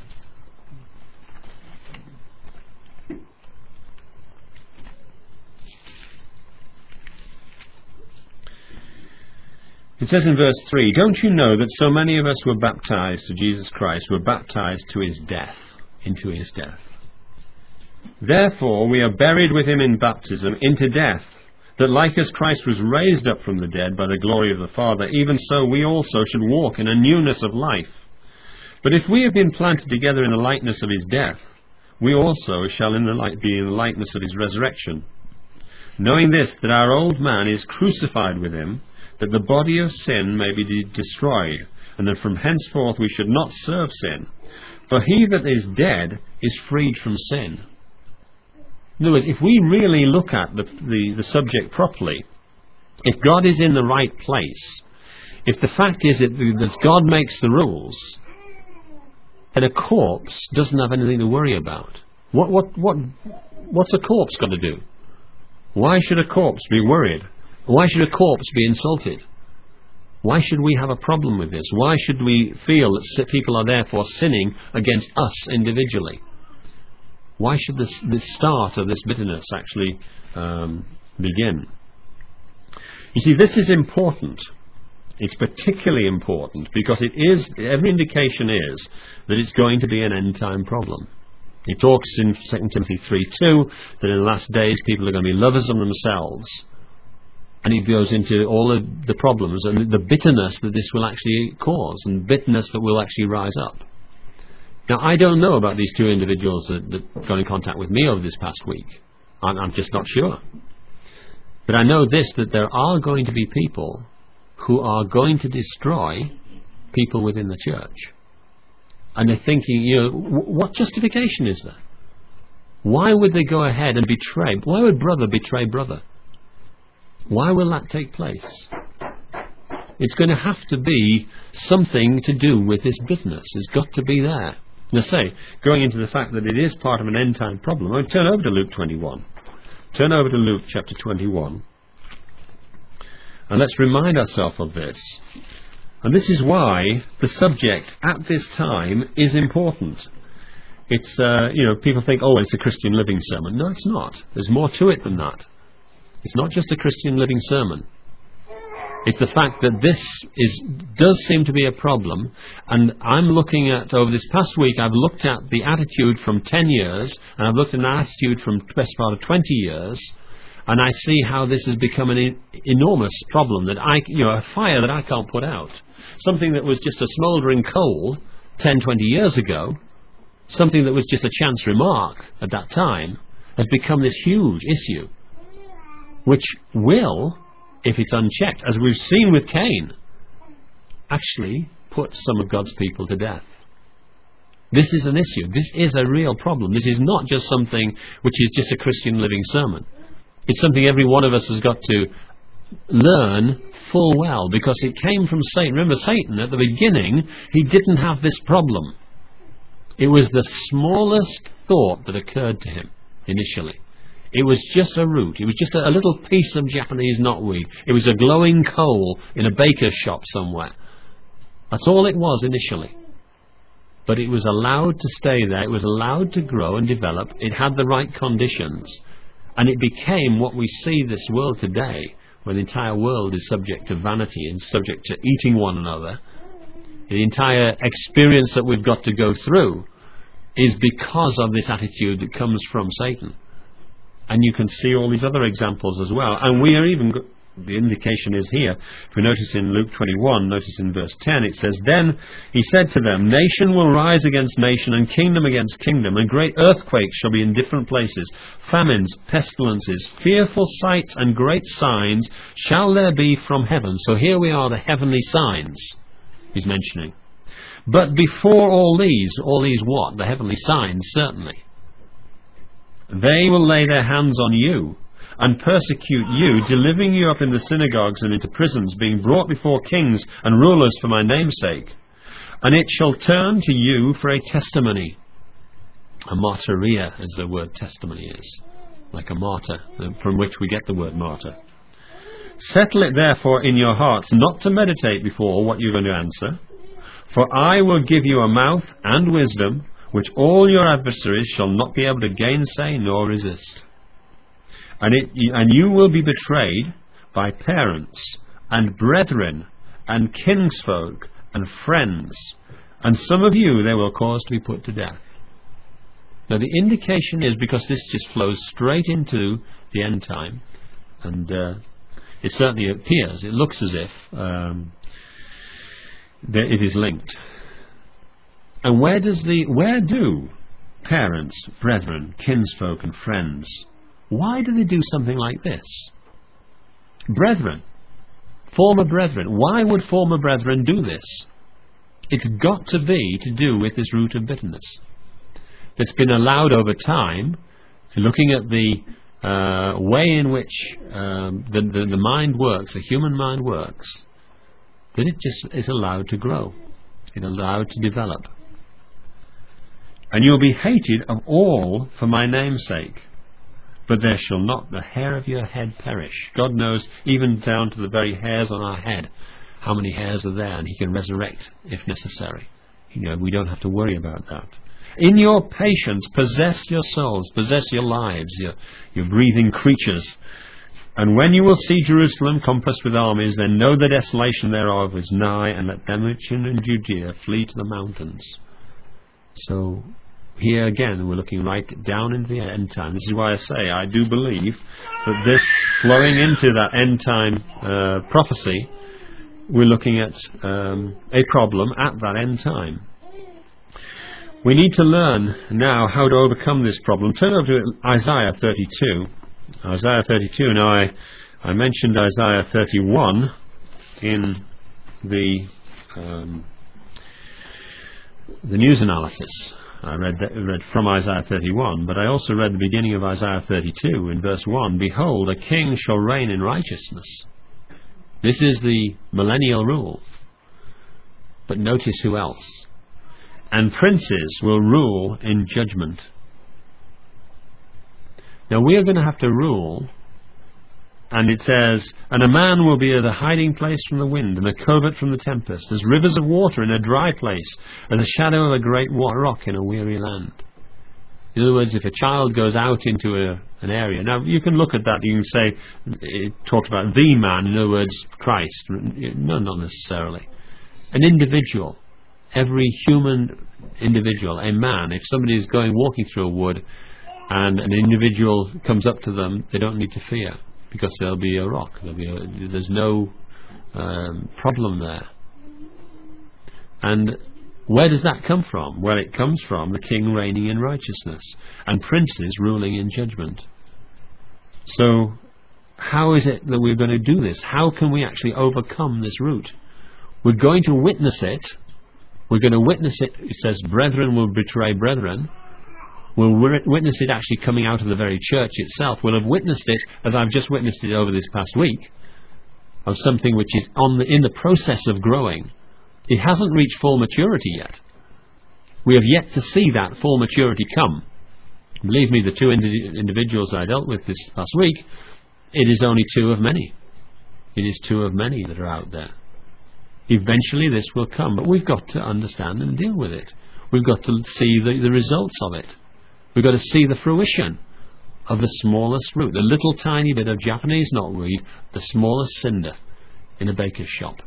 it says in verse three, "Don't you know that so many of us who were baptized to Jesus Christ were baptized to his death, into his death? Therefore we are buried with him in baptism into death, that like as Christ was raised up from the dead by the glory of the Father, even so we also should walk in a newness of life. But if we have been planted together in the likeness of his death, we also shall in the light be in the likeness of his resurrection. Knowing this, that our old man is crucified with him, that the body of sin may be de- destroyed, and that from henceforth we should not serve sin. For he that is dead is freed from sin. In other words, if we really look at the, the, the subject properly, if God is in the right place, if the fact is that, that God makes the rules, then a corpse doesn't have anything to worry about. What, what, what, what's a corpse got to do? Why should a corpse be worried? Why should a corpse be insulted? Why should we have a problem with this? Why should we feel that people are therefore sinning against us individually? Why should this, this start of this bitterness actually um, begin? You see, this is important. It's particularly important because it is, every indication is that it's going to be an end-time problem. He talks in Second Timothy three two that in the last days people are going to be lovers of themselves. And he goes into all of the problems and the bitterness that this will actually cause, and bitterness that will actually rise up. Now, I don't know about these two individuals that, that got in contact with me over this past week. I'm, I'm just not sure. But I know this, that there are going to be people who are going to destroy people within the church. And they're thinking, you know, w- what justification is there? Why would they go ahead and betray? Why would brother betray brother? Why will that take place? It's going to have to be something to do with this bitterness. It's got to be there. Now say, going into the fact that it is part of an end-time problem, I'll turn over to Luke twenty-one. Turn over to Luke chapter twenty-one. And let's remind ourselves of this. And this is why the subject at this time is important. It's, uh, you know, people think, oh, it's a Christian living sermon. No, it's not. There's more to it than that. It's not just a Christian living sermon. It's the fact that this is does seem to be a problem, and I'm looking at, over this past week, I've looked at the attitude from ten years, and I've looked at an attitude from the best part of twenty years, and I see how this has become an e- enormous problem, that I, you know, a fire that I can't put out. Something that was just a smouldering coal ten, twenty years ago, something that was just a chance remark at that time, has become this huge issue, which will, if it's unchecked, as we've seen with Cain, actually put some of God's people to death. This is an issue. This is a real problem. This is not just something which is just a Christian living sermon. It's something every one of us has got to learn full well, because it came from Satan. Remember, Satan, at the beginning, he didn't have this problem. It was the smallest thought that occurred to him initially. It was just a root. It was just a, a little piece of Japanese knotweed. It was a glowing coal in a baker's shop somewhere. That's all it was initially. But it was allowed to stay there. It was allowed to grow and develop. It had the right conditions. And it became what we see this world today, where the entire world is subject to vanity and subject to eating one another. The entire experience that we've got to go through is because of this attitude that comes from Satan. And you can see all these other examples as well. And we are even, the indication is here, if we notice in Luke twenty-one, notice in verse ten, it says, Then he said to them, Nation will rise against nation, and kingdom against kingdom, and great earthquakes shall be in different places, famines, pestilences, fearful sights, and great signs shall there be from heaven. So here we are, the heavenly signs he's mentioning. But before all these, all these what? The heavenly signs, certainly. They will lay their hands on you and persecute you, delivering you up in the synagogues and into prisons, being brought before kings and rulers for my name's sake. And it shall turn to you for a testimony. A martyria, as the word testimony is. Like a martyr, from which we get the word martyr. Settle it therefore in your hearts, not to meditate before what you're going to answer. For I will give you a mouth and wisdom, which all your adversaries shall not be able to gainsay nor resist. And, it, and you will be betrayed by parents and brethren and kinsfolk and friends, and some of you they will cause to be put to death. Now the indication is, because this just flows straight into the end time, and uh, it certainly appears, it looks as if um, that it is linked. And where does the where do parents, brethren, kinsfolk and friends. Why do they do something like this? Brethren, former brethren. Why would former brethren do this? It's got to be to do with this root of bitterness that's been allowed over time, looking at the uh, way in which um, the, the, the mind works, the human mind works, that it just is allowed to grow. It's allowed to develop. And you'll be hated of all for my name's sake, but there shall not the hair of your head perish. God knows, even down to the very hairs on our head, how many hairs are there, and He can resurrect if necessary. You know, we don't have to worry about that. In your patience, possess your souls, possess your lives, your, your breathing creatures. And when you will see Jerusalem compassed with armies, then know the desolation thereof is nigh, and let them which are in Judea flee to the mountains. So here again we're looking right down into the end time. This is why I say I do believe that this flowing into that end time uh, prophecy, we're looking at um, a problem at that end time. We need to learn now how to overcome this problem. Turn over to Isaiah thirty-two. Isaiah thirty-two. Now I, I mentioned Isaiah thirty-one in the um, the news analysis. I read, that, read from Isaiah thirty-one, but I also read the beginning of Isaiah thirty-two in verse one. Behold, a king shall reign in righteousness. This is the millennial rule. But notice who else. And princes will rule in judgment. Now we are going to have to rule, and it says, and a man will be as a hiding place from the wind, and a covert from the tempest, as rivers of water in a dry place, and the shadow of a great rock in a weary land. In other words, if a child goes out into a, an area, now you can look at that, you can say, it talks about the man, in other words, Christ. No, not necessarily. An individual. Every human individual, a man, if somebody is going walking through a wood and an individual comes up to them, they don't need to fear, because there'll be a rock. There'll be a, there's no um, problem there. And where does that come from? Well, it comes from the king reigning in righteousness and princes ruling in judgment. So how is it that we're going to do this? How can we actually overcome this root? We're going to witness it. We're going to witness it. It says, brethren will betray brethren. We'll witness it actually coming out of the very church itself. We'll have witnessed it, as I've just witnessed it over this past week, of something which is on the, in the process of growing. It hasn't reached full maturity yet. We have yet to see that full maturity come. Believe me, the two indi- individuals I dealt with this past week, it is only two of many. It is two of many that are out there. Eventually this will come, but we've got to understand and deal with it. We've got to see the, the results of it. We've got to see the fruition of the smallest root, the little tiny bit of Japanese knotweed, the smallest cinder in a baker's shop.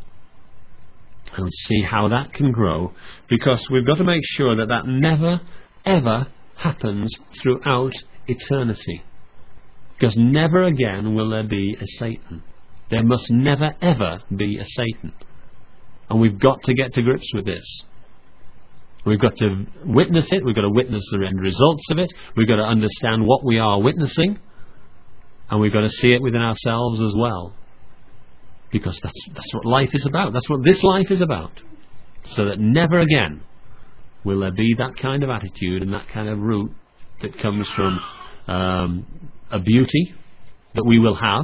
And see how that can grow, because we've got to make sure that that never, ever happens throughout eternity. Because never again will there be a Satan. There must never, ever be a Satan. And we've got to get to grips with this. We've got to witness it. We've got to witness the end results of it. We've got to understand what we are witnessing. And we've got to see it within ourselves as well. Because that's, that's what life is about. That's what this life is about. So that never again will there be that kind of attitude and that kind of root that comes from um, a beauty that we will have.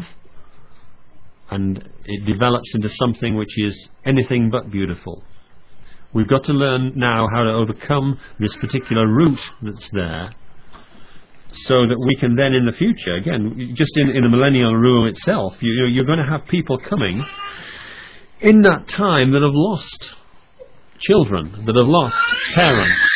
And it develops into something which is anything but beautiful. We've got to learn now how to overcome this particular root that's there, so that we can then in the future, again, just in, in the millennial rule itself, you, you're going to have people coming in that time that have lost children, that have lost parents.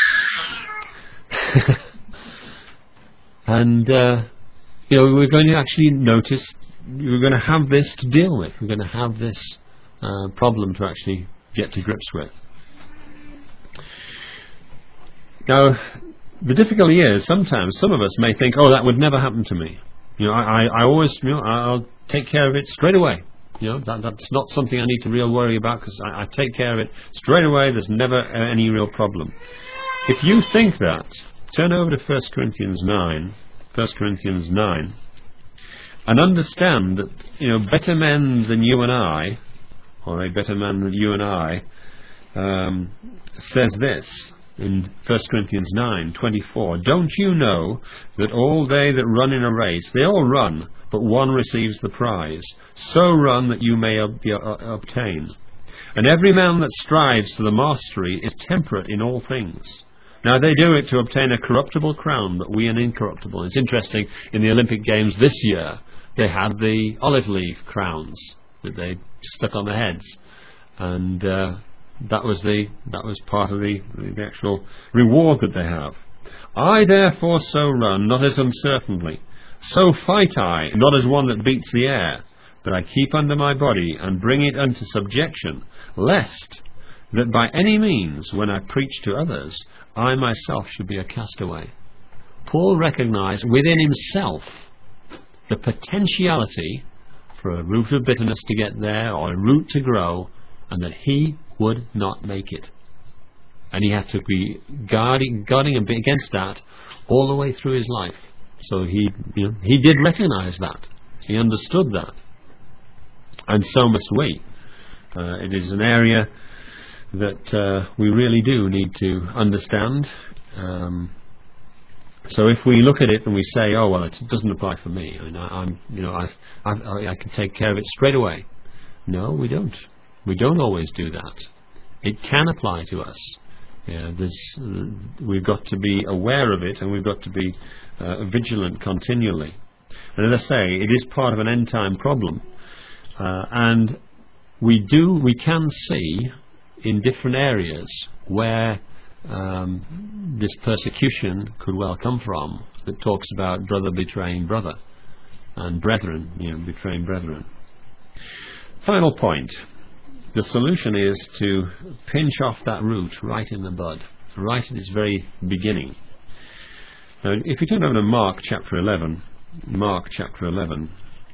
and, uh, you know, we're going to actually notice, we're going to have this to deal with. We're going to have this uh, problem to actually get to grips with. Now, the difficulty is, sometimes some of us may think, oh, that would never happen to me. You know, I, I, I always, you know, I'll take care of it straight away. You know, that, that's not something I need to real worry about, because I, I take care of it straight away. There's never uh, any real problem. If you think that, Turn over to First Corinthians nine. First Corinthians nine. And understand that, you know, better men than you and I, or a better man than you and I, um, says this in First Corinthians nine twenty-four. Don't you know that all they that run in a race, they all run, but one receives the prize? So run that you may ob- be, uh, obtain. And every man that strives for the mastery is temperate in all things. Now they do it to obtain a corruptible crown, but we an incorruptible. It's interesting, in the Olympic Games this year, they had the olive leaf crowns that they stuck on their heads. And uh, that was the that was part of the, the actual reward that they have. I therefore so run, not as uncertainly. So fight I, not as one that beats the air, but I keep under my body and bring it unto subjection, lest that by any means, when I preach to others, I myself should be a castaway. Paul recognized within himself the potentiality for a root of bitterness to get there, or a root to grow, and that he would not make it. And he had to be guarding, guarding against that all the way through his life. So he, you know, he did recognize that. He understood that. And so must we. Uh, it is an area that uh, we really do need to understand. Um, so if we look at it and we say, "Oh well, it doesn't apply for me," I mean, I, I'm, you know, I, I, I can take care of it straight away. No, we don't. We don't always do that. It can apply to us. Yeah, there's, uh, we've got to be aware of it, and we've got to be uh, vigilant continually. And as I say, it is part of an end time problem, uh, and we do, we can see in different areas where um, this persecution could well come from. That talks about brother betraying brother, and brethren, you know, betraying brethren. Final point. The solution is to pinch off that root right in the bud, right at its very beginning. Now, if you turn over to Mark chapter eleven, Mark chapter eleven.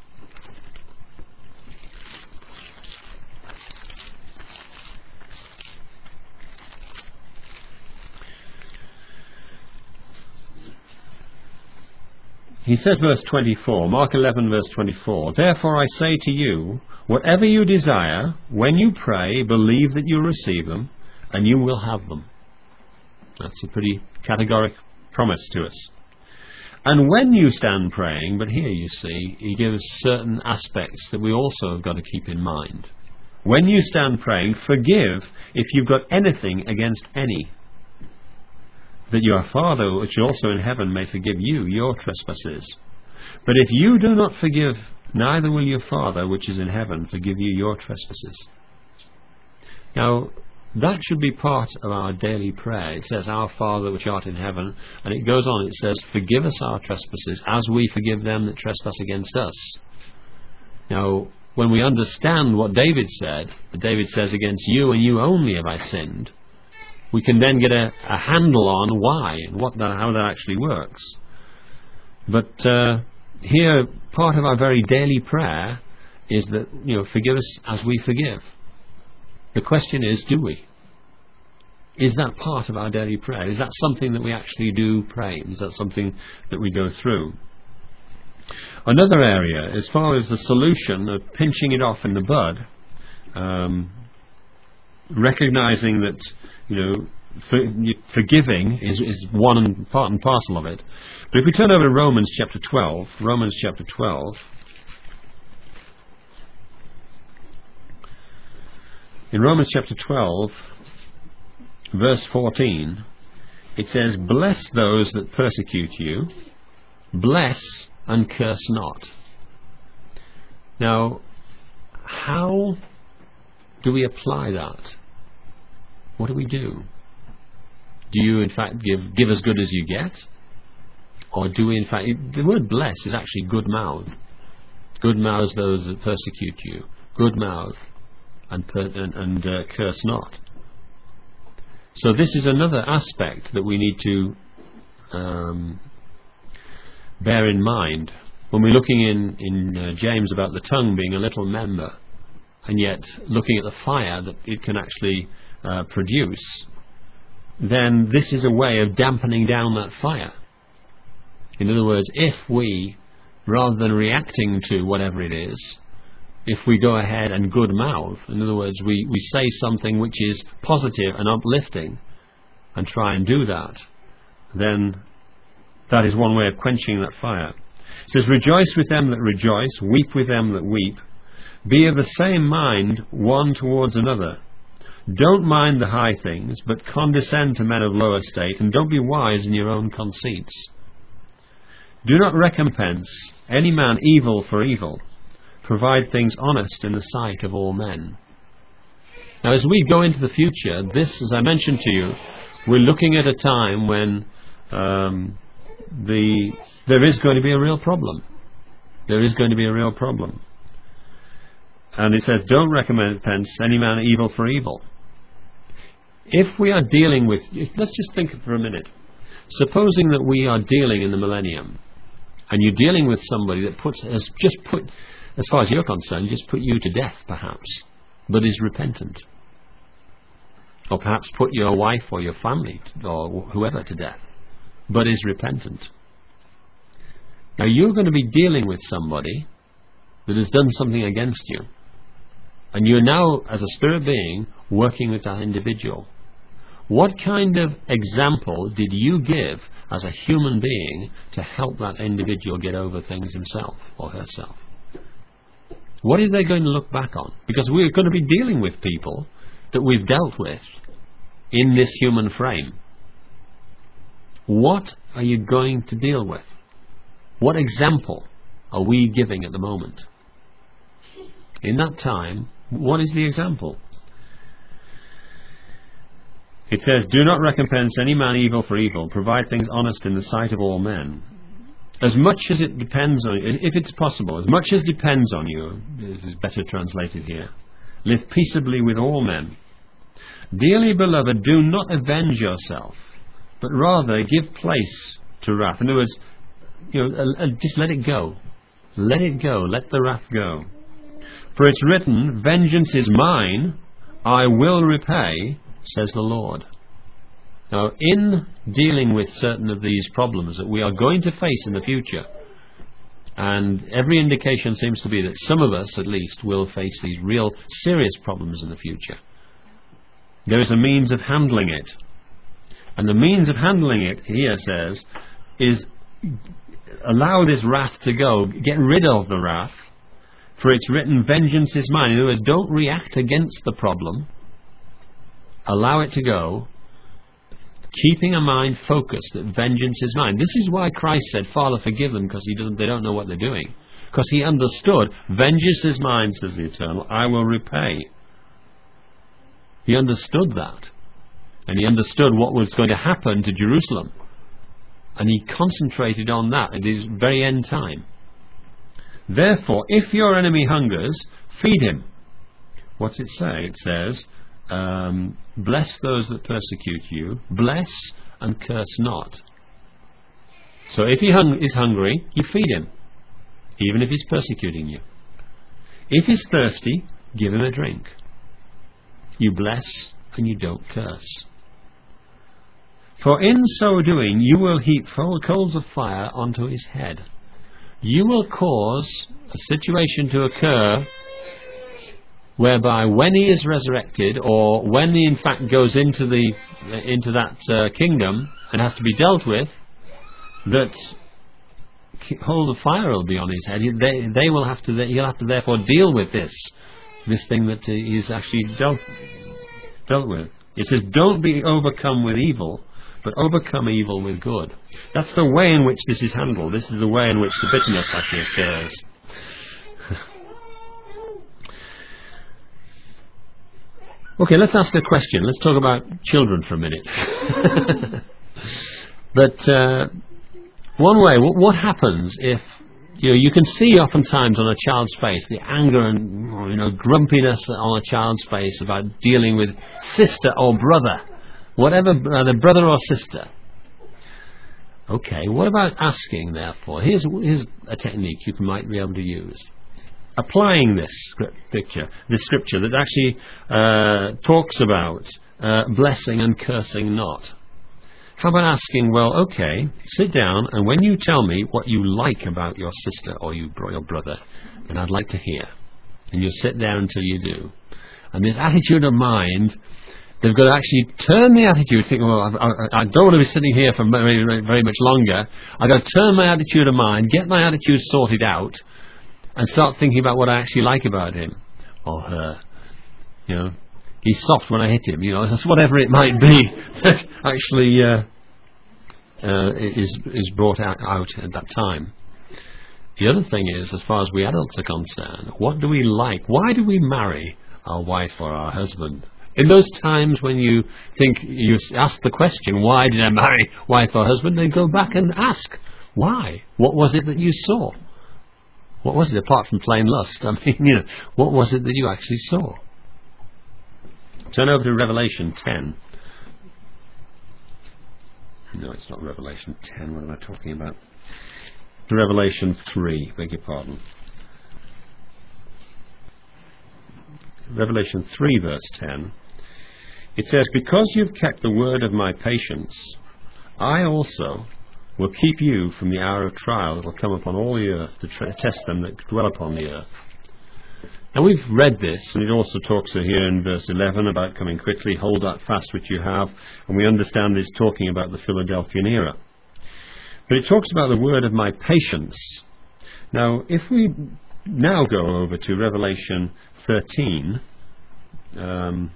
He said, verse twenty-four, Mark eleven, verse twenty-four, therefore I say to you, whatever you desire, when you pray, believe that you receive them, and you will have them. That's a pretty categoric promise to us. And when you stand praying, but here you see, he gives certain aspects that we also have got to keep in mind. When you stand praying, forgive if you've got anything against any, that your Father which is also in heaven may forgive you your trespasses. But if you do not forgive, neither will your Father which is in heaven forgive you your trespasses. Now, that should be part of our daily prayer. It says, Our Father which art in heaven, and it goes on, it says, forgive us our trespasses as we forgive them that trespass against us. Now, when we understand what David said, David says, against you and you only have I sinned, we can then get a, a handle on why and what that, how that actually works. But uh, here, part of our very daily prayer is that, you know, forgive us as we forgive. The question is, do we? Is that part of our daily prayer? Is that something that we actually do pray? Is that something that we go through? Another area, as far as the solution of pinching it off in the bud, um, recognizing that, you know, for, forgiving is, is one and part and parcel of it. But if we turn over to Romans chapter twelve, Romans chapter twelve, in Romans chapter twelve, verse fourteen, it says, bless those that persecute you, bless and curse not. Now, how do we apply that? What do we do? Do you in fact give give as good as you get? Or do we in fact, the word bless is actually good mouth. Good mouth those that persecute you. Good mouth and, per, and, and uh, curse not. So this is another aspect that we need to um, bear in mind when we're looking in, in uh, James about the tongue being a little member, and yet looking at the fire that it can actually uh, produce. then this is a way of dampening down that fire. In other words, if we, rather than reacting to whatever it is, if we go ahead and good mouth, in other words, we, we say something which is positive and uplifting and try and do that, then that is one way of quenching that fire. It says, rejoice with them that rejoice, weep with them that weep. Be of the same mind one towards another. Don't mind the high things, but condescend to men of low estate, and don't be wise in your own conceits. Do not recompense any man evil for evil. Provide things honest in the sight of all men. Now, as we go into the future, this, as I mentioned to you, we're looking at a time when um, the there is going to be a real problem. There is going to be a real problem. And it says, don't recompense any man evil for evil. If we are dealing with, let's just think for a minute. Supposing that we are dealing in the millennium, and you're dealing with somebody that puts has just put, as far as you're concerned, just put you to death, perhaps, but is repentant. Or perhaps put your wife or your family to, or whoever to death, but is repentant. Now you're going to be dealing with somebody that has done something against you, and you're now, as a spirit being, working with that individual. What kind of example did you give as a human being to help that individual get over things himself or herself? What are they going to look back on? Because we're going to be dealing with people that we've dealt with in this human frame. What are you going to deal with? What example are we giving at the moment? In that time, what is the example? It says, do not recompense any man evil for evil. Provide things honest in the sight of all men. As much as it depends on you, if it's possible, as much as depends on you, this is better translated here, live peaceably with all men. Dearly beloved, do not avenge yourself, but rather give place to wrath. In other words, you know, uh, uh, just let it go. Let it go. Let the wrath go. For it's written, vengeance is mine, I will repay, says the Lord. Now, in dealing with certain of these problems that we are going to face in the future, and every indication seems to be that some of us, at least, will face these real serious problems in the future, there is a means of handling it. And the means of handling it, here says, is allow this wrath to go, get rid of the wrath, for it's written, vengeance is mine. In other words, don't react against the problem. Allow it to go, keeping a mind focused that vengeance is mine. This is why Christ said, Father, forgive them, because he doesn't, they don't know what they're doing. Because he understood, vengeance is mine, says the Eternal, I will repay. He understood that. And he understood what was going to happen to Jerusalem. And he concentrated on that at his very end time. Therefore, if your enemy hungers, feed him. What's it say? It says, um, bless those that persecute you, bless and curse not. So if he hung- is hungry, you feed him, even if he's persecuting you. If he's thirsty, give him a drink. You bless and you don't curse. For in so doing, you will heap coals of fire onto his head. You will cause a situation to occur whereby when he is resurrected, or when he in fact goes into the into that uh, kingdom and has to be dealt with, that coal of fire will be on his head. They, they will have to. He'll have to therefore deal with this, this thing that he's actually dealt dealt with. It says, "Don't be overcome with evil, but overcome evil with good." That's the way in which this is handled. This is the way in which the bitterness actually occurs. Okay, let's ask a question. Let's talk about children for a minute. But uh, one way, what, what happens if you know, you can see oftentimes on a child's face the anger and you know grumpiness on a child's face about dealing with sister or brother, whatever, uh, brother or sister. Okay, what about asking, therefore? Here's, here's a technique you might be able to use. Applying this script, picture, this scripture that actually uh, talks about uh, blessing and cursing not? How about asking, well, okay, sit down, and when you tell me what you like about your sister or you, your brother, then I'd like to hear. And you'll sit there until you do. And this attitude of mind, they've got to actually turn the attitude, think, well, I, I, I don't want to be sitting here for very, very, very much longer. I've got to turn my attitude of mind, get my attitude sorted out, and start thinking about what I actually like about him or her. You know, he's soft when I hit him, you know, that's whatever it might be that actually uh, uh, is is brought out, out at that time. The other thing is, as far as we adults are concerned, what do we like? Why do we marry our wife or our husband? In those times when you think, you ask the question, why did I marry wife or husband? Then go back and ask, why? What was it that you saw? What was it, apart from plain lust? I mean, you know, what was it that you actually saw? Turn over to Revelation ten. No, it's not Revelation ten. What am I talking about? To Revelation three, beg your pardon. Revelation three, verse ten. It says, because you've kept the word of my patience, I also will keep you from the hour of trial that will come upon all the earth to tra- test them that dwell upon the earth. Now we've read this, and it also talks here in verse eleven about coming quickly, hold that fast which you have, and we understand it's talking about the Philadelphian era. But it talks about the word of my patience. Now, if we now go over to Revelation thirteen, um,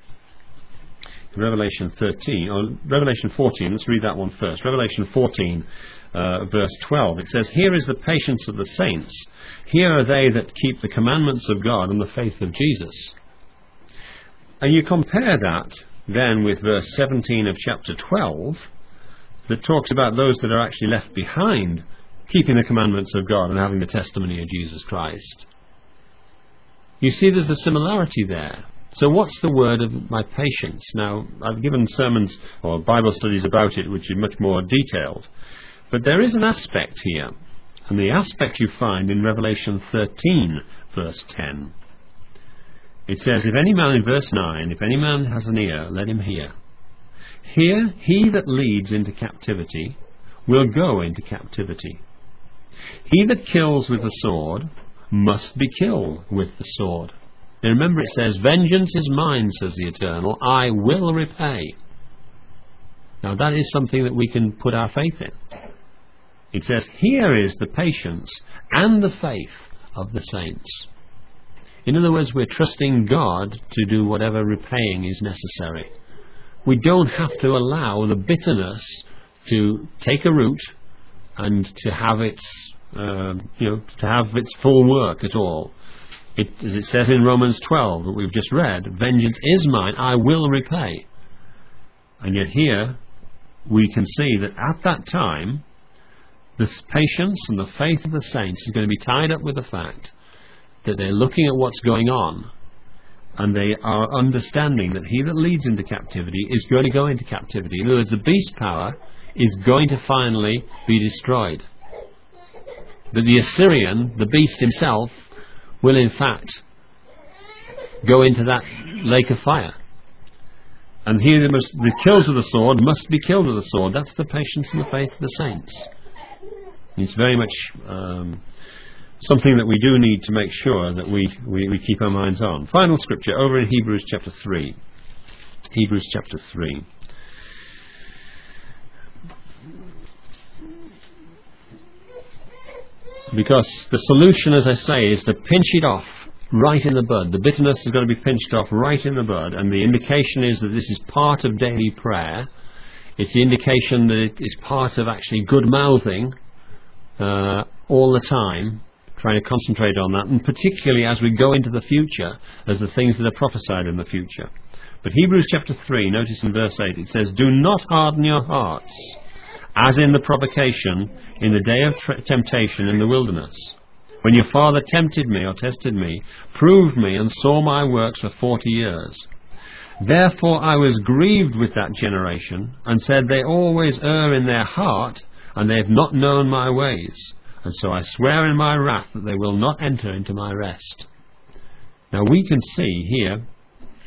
Revelation thirteen, or Revelation fourteen, let's read that one first. Revelation fourteen, uh, verse twelve, it says, here is the patience of the saints. Here are they that keep the commandments of God and the faith of Jesus. And you compare that then with verse seventeen of chapter twelve, that talks about those that are actually left behind, keeping the commandments of God and having the testimony of Jesus Christ. You see there's a similarity there. So what's the word of my patience? Now, I've given sermons or Bible studies about it which are much more detailed. But there is an aspect here, and the aspect you find in Revelation thirteen, verse ten. It says, if any man, in verse nine, if any man has an ear, let him hear. Here, he that leads into captivity will go into captivity. He that kills with the sword must be killed with the sword. Now remember it says, vengeance is mine, says the Eternal, I will repay. Now that is something that we can put our faith in. It says, here is the patience and the faith of the saints. In other words, we're trusting God to do whatever repaying is necessary. We don't have to allow the bitterness to take a root and to have its, uh, you know, to have its full work at all. It, as it says in Romans twelve that we've just read, vengeance is mine, I will repay. And yet here we can see that at that time this patience and the faith of the saints is going to be tied up with the fact that they're looking at what's going on, and they are understanding that he that leads into captivity is going to go into captivity. In other words, the beast power is going to finally be destroyed. That the Assyrian, the beast himself, will in fact go into that lake of fire. And he that, must, that kills with the sword must be killed with the sword. That's the patience and the faith of the saints. It's very much um, something that we do need to make sure that we, we, we keep our minds on. Final scripture over in Hebrews chapter three. Hebrews chapter three. Because the solution, as I say, is to pinch it off right in the bud. The bitterness is going to be pinched off right in the bud, and the indication is that this is part of daily prayer. It's the indication that it is part of actually good mouthing uh, all the time, trying to concentrate on that, and particularly as we go into the future, as the things that are prophesied in the future. But Hebrews chapter three, notice in verse eight, it says, do not harden your hearts, as in the provocation in the day of tra- temptation in the wilderness, when your father tempted me or tested me, proved me, and saw my works for forty years. Therefore I was grieved with that generation, and said, they always err in their heart, and they have not known my ways. And so I swear in my wrath that they will not enter into my rest. Now we can see here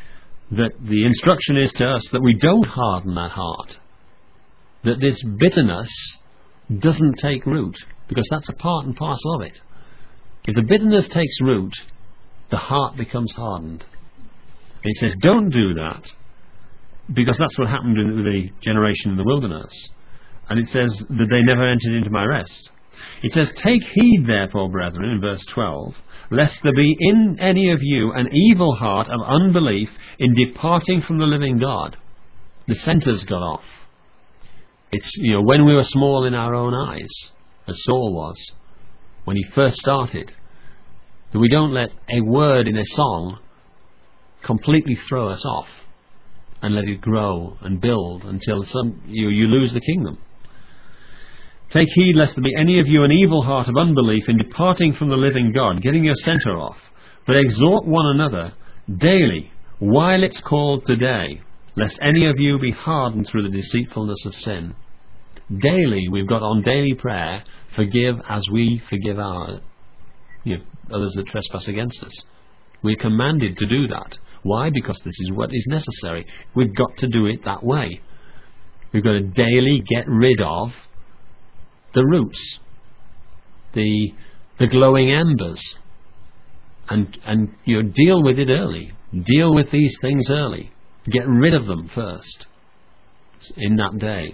that the instruction is to us that we don't harden that heart, that this bitterness doesn't take root, because that's a part and parcel of it. If the bitterness takes root, the heart becomes hardened. And he says, don't do that, because that's what happened with the generation in the wilderness. And it says that they never entered into my rest. It says, take heed therefore, brethren, in verse twelve, lest there be in any of you an evil heart of unbelief in departing from the living God. The centre's got off. It's, you know, when we were small in our own eyes, as Saul was, when he first started, that we don't let a word in a song completely throw us off and let it grow and build until some, you, you lose the kingdom. Take heed lest there be any of you an evil heart of unbelief in departing from the living God, getting your centre off, but exhort one another daily, while it's called today, lest any of you be hardened through the deceitfulness of sin. Daily, we've got on daily prayer, forgive as we forgive our, you know, others that trespass against us. We're commanded to do that. Why? Because this is what is necessary. We've got to do it that way. We've got to daily get rid of the roots, the the glowing embers, and and you know, deal with it early. Deal with these things early. Get rid of them first in that day.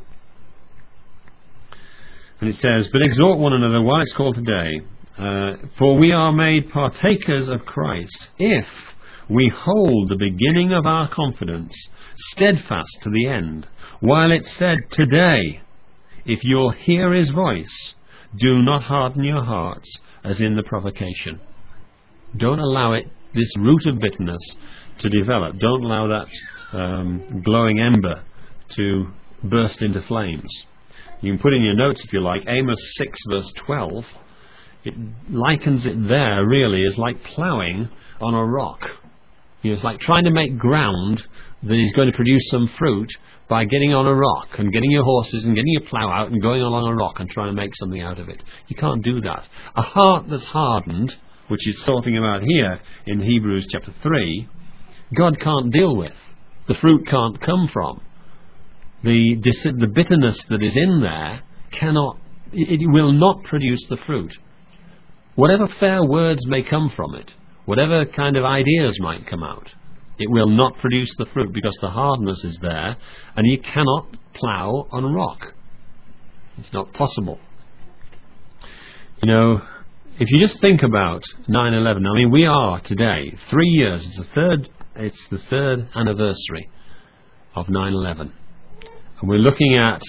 And it says, but exhort one another while it's called today, uh, for we are made partakers of Christ, if we hold the beginning of our confidence steadfast to the end, while it said today, if you'll hear his voice, do not harden your hearts as in the provocation. Don't allow it, this root of bitterness, to develop. Don't allow that um, glowing ember to burst into flames. You can put in your notes, if you like, Amos six verse twelve. It likens it there really as like ploughing on a rock. You know, it's like trying to make ground that is going to produce some fruit by getting on a rock and getting your horses and getting your plough out and going along a rock and trying to make something out of it. You can't do that. A heart that's hardened, which is talking about here in Hebrews chapter three, God can't deal with. The fruit can't come from. The, the bitterness that is in there cannot, it will not produce the fruit. Whatever fair words may come from it, whatever kind of ideas might come out, it will not produce the fruit because the hardness is there and you cannot plough on rock. It's not possible. You know, if you just think about nine eleven, I mean, we are today, three years, it's the third, it's the third anniversary of nine eleven. And we're looking at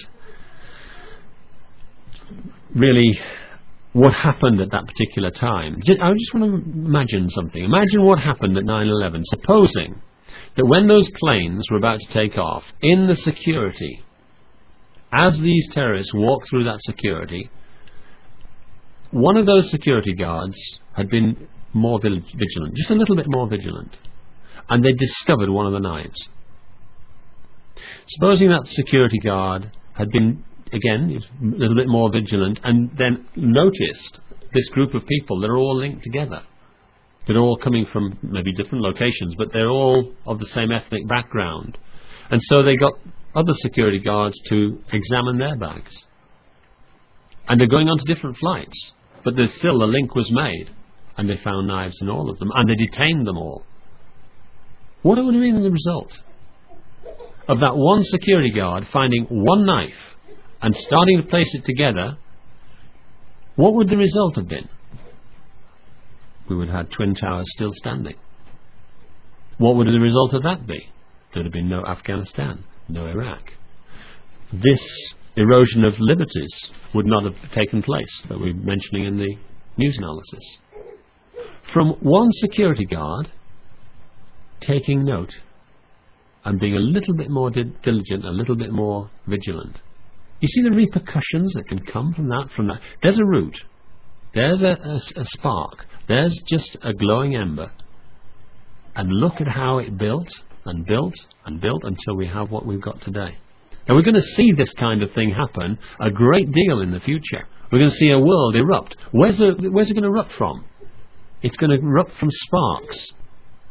really what happened at that particular time. Just, I just want to imagine something. Imagine what happened at nine eleven. Supposing that when those planes were about to take off, in the security, as these terrorists walked through that security, one of those security guards had been more vigilant, just a little bit more vigilant, and they discovered one of the knives. Supposing that security guard had been, again, a little bit more vigilant, and then noticed this group of people that are all linked together. They're all coming from maybe different locations, but they're all of the same ethnic background. And so they got other security guards to examine their bags. And they're going on to different flights, but there's still a link was made, and they found knives in all of them, and they detained them all. What would have been the result of that one security guard finding one knife and starting to place it together? What would the result have been? We would have had Twin Towers still standing. What would the result of that be? There would have been no Afghanistan, no Iraq. This erosion of liberties would not have taken place that we're mentioning in the news analysis. From one security guard taking note and being a little bit more diligent, a little bit more vigilant. You see the repercussions that can come from that? From that, there's a root, there's a, a, a spark, there's just a glowing ember, and look at how it built and built and built until we have what we've got today. And we're going to see this kind of thing happen a great deal in the future. We're going to see a world erupt. Where's, the, where's it going to erupt from? It's going to erupt from sparks.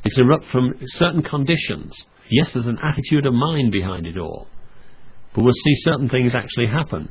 It's erupt from certain conditions. Yes, there's an attitude of mind behind it all, but we'll see certain things actually happen.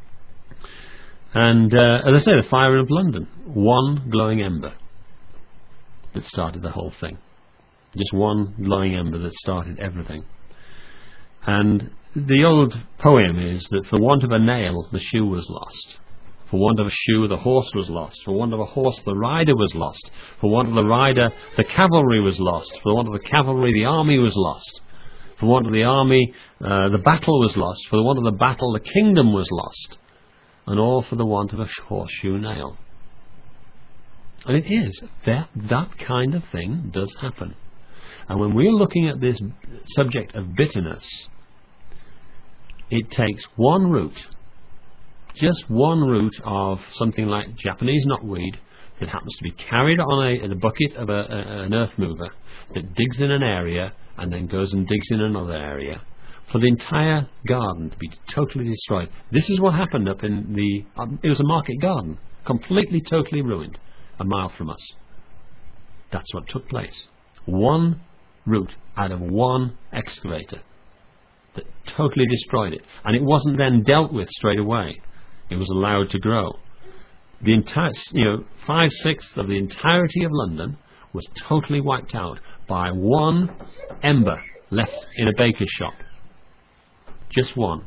And uh, as I say, the fire of London, one glowing ember that started the whole thing. Just one glowing ember that started everything. And the old poem is that for want of a nail the shoe was lost. For want of a shoe the horse was lost. For want of a horse the rider was lost. For want of the rider the cavalry was lost. For want of the cavalry the army was lost. For want of the army uh, the battle was lost. For the want of the battle the kingdom was lost. And all for the want of a horseshoe nail. And it is. That, that kind of thing does happen. And when we're looking at this subject of bitterness, it takes one root, just one root of something like Japanese knotweed that happens to be carried on a, in a bucket of a, a, an earth mover that digs in an area and then goes and digs in another area, for the entire garden to be totally destroyed. This is what happened up in the... Um, it was a market garden, completely, totally ruined, a mile from us. That's what took place. One root out of one excavator that totally destroyed it. And it wasn't then dealt with straight away. It was allowed to grow. The entire, you know, five-sixths of the entirety of London was totally wiped out by one ember left in a baker's shop. Just one.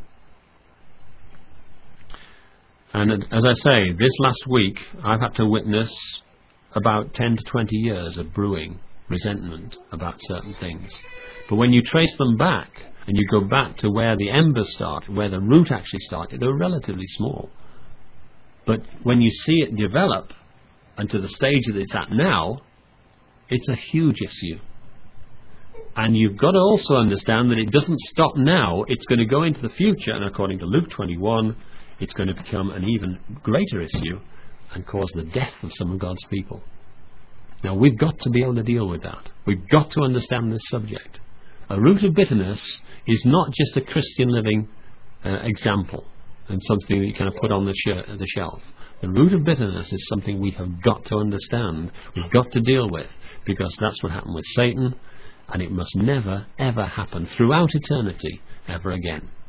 And as I say, this last week I've had to witness about ten to twenty years of brewing resentment about certain things. But when you trace them back and you go back to where the embers started, where the root actually started, they were relatively small. But when you see it develop and to the stage that it's at now, it's a huge issue. And you've got to also understand that it doesn't stop now. It's going to go into the future, and according to Luke twenty-one, it's going to become an even greater issue and cause the death of some of God's people. Now, we've got to be able to deal with that. We've got to understand this subject. A root of bitterness is not just a Christian living uh, example and something that you kind of put on the, sh- the shelf. The root of bitterness is something we have got to understand, we've got to deal with, because that's what happened with Satan, and it must never, ever happen throughout eternity ever again.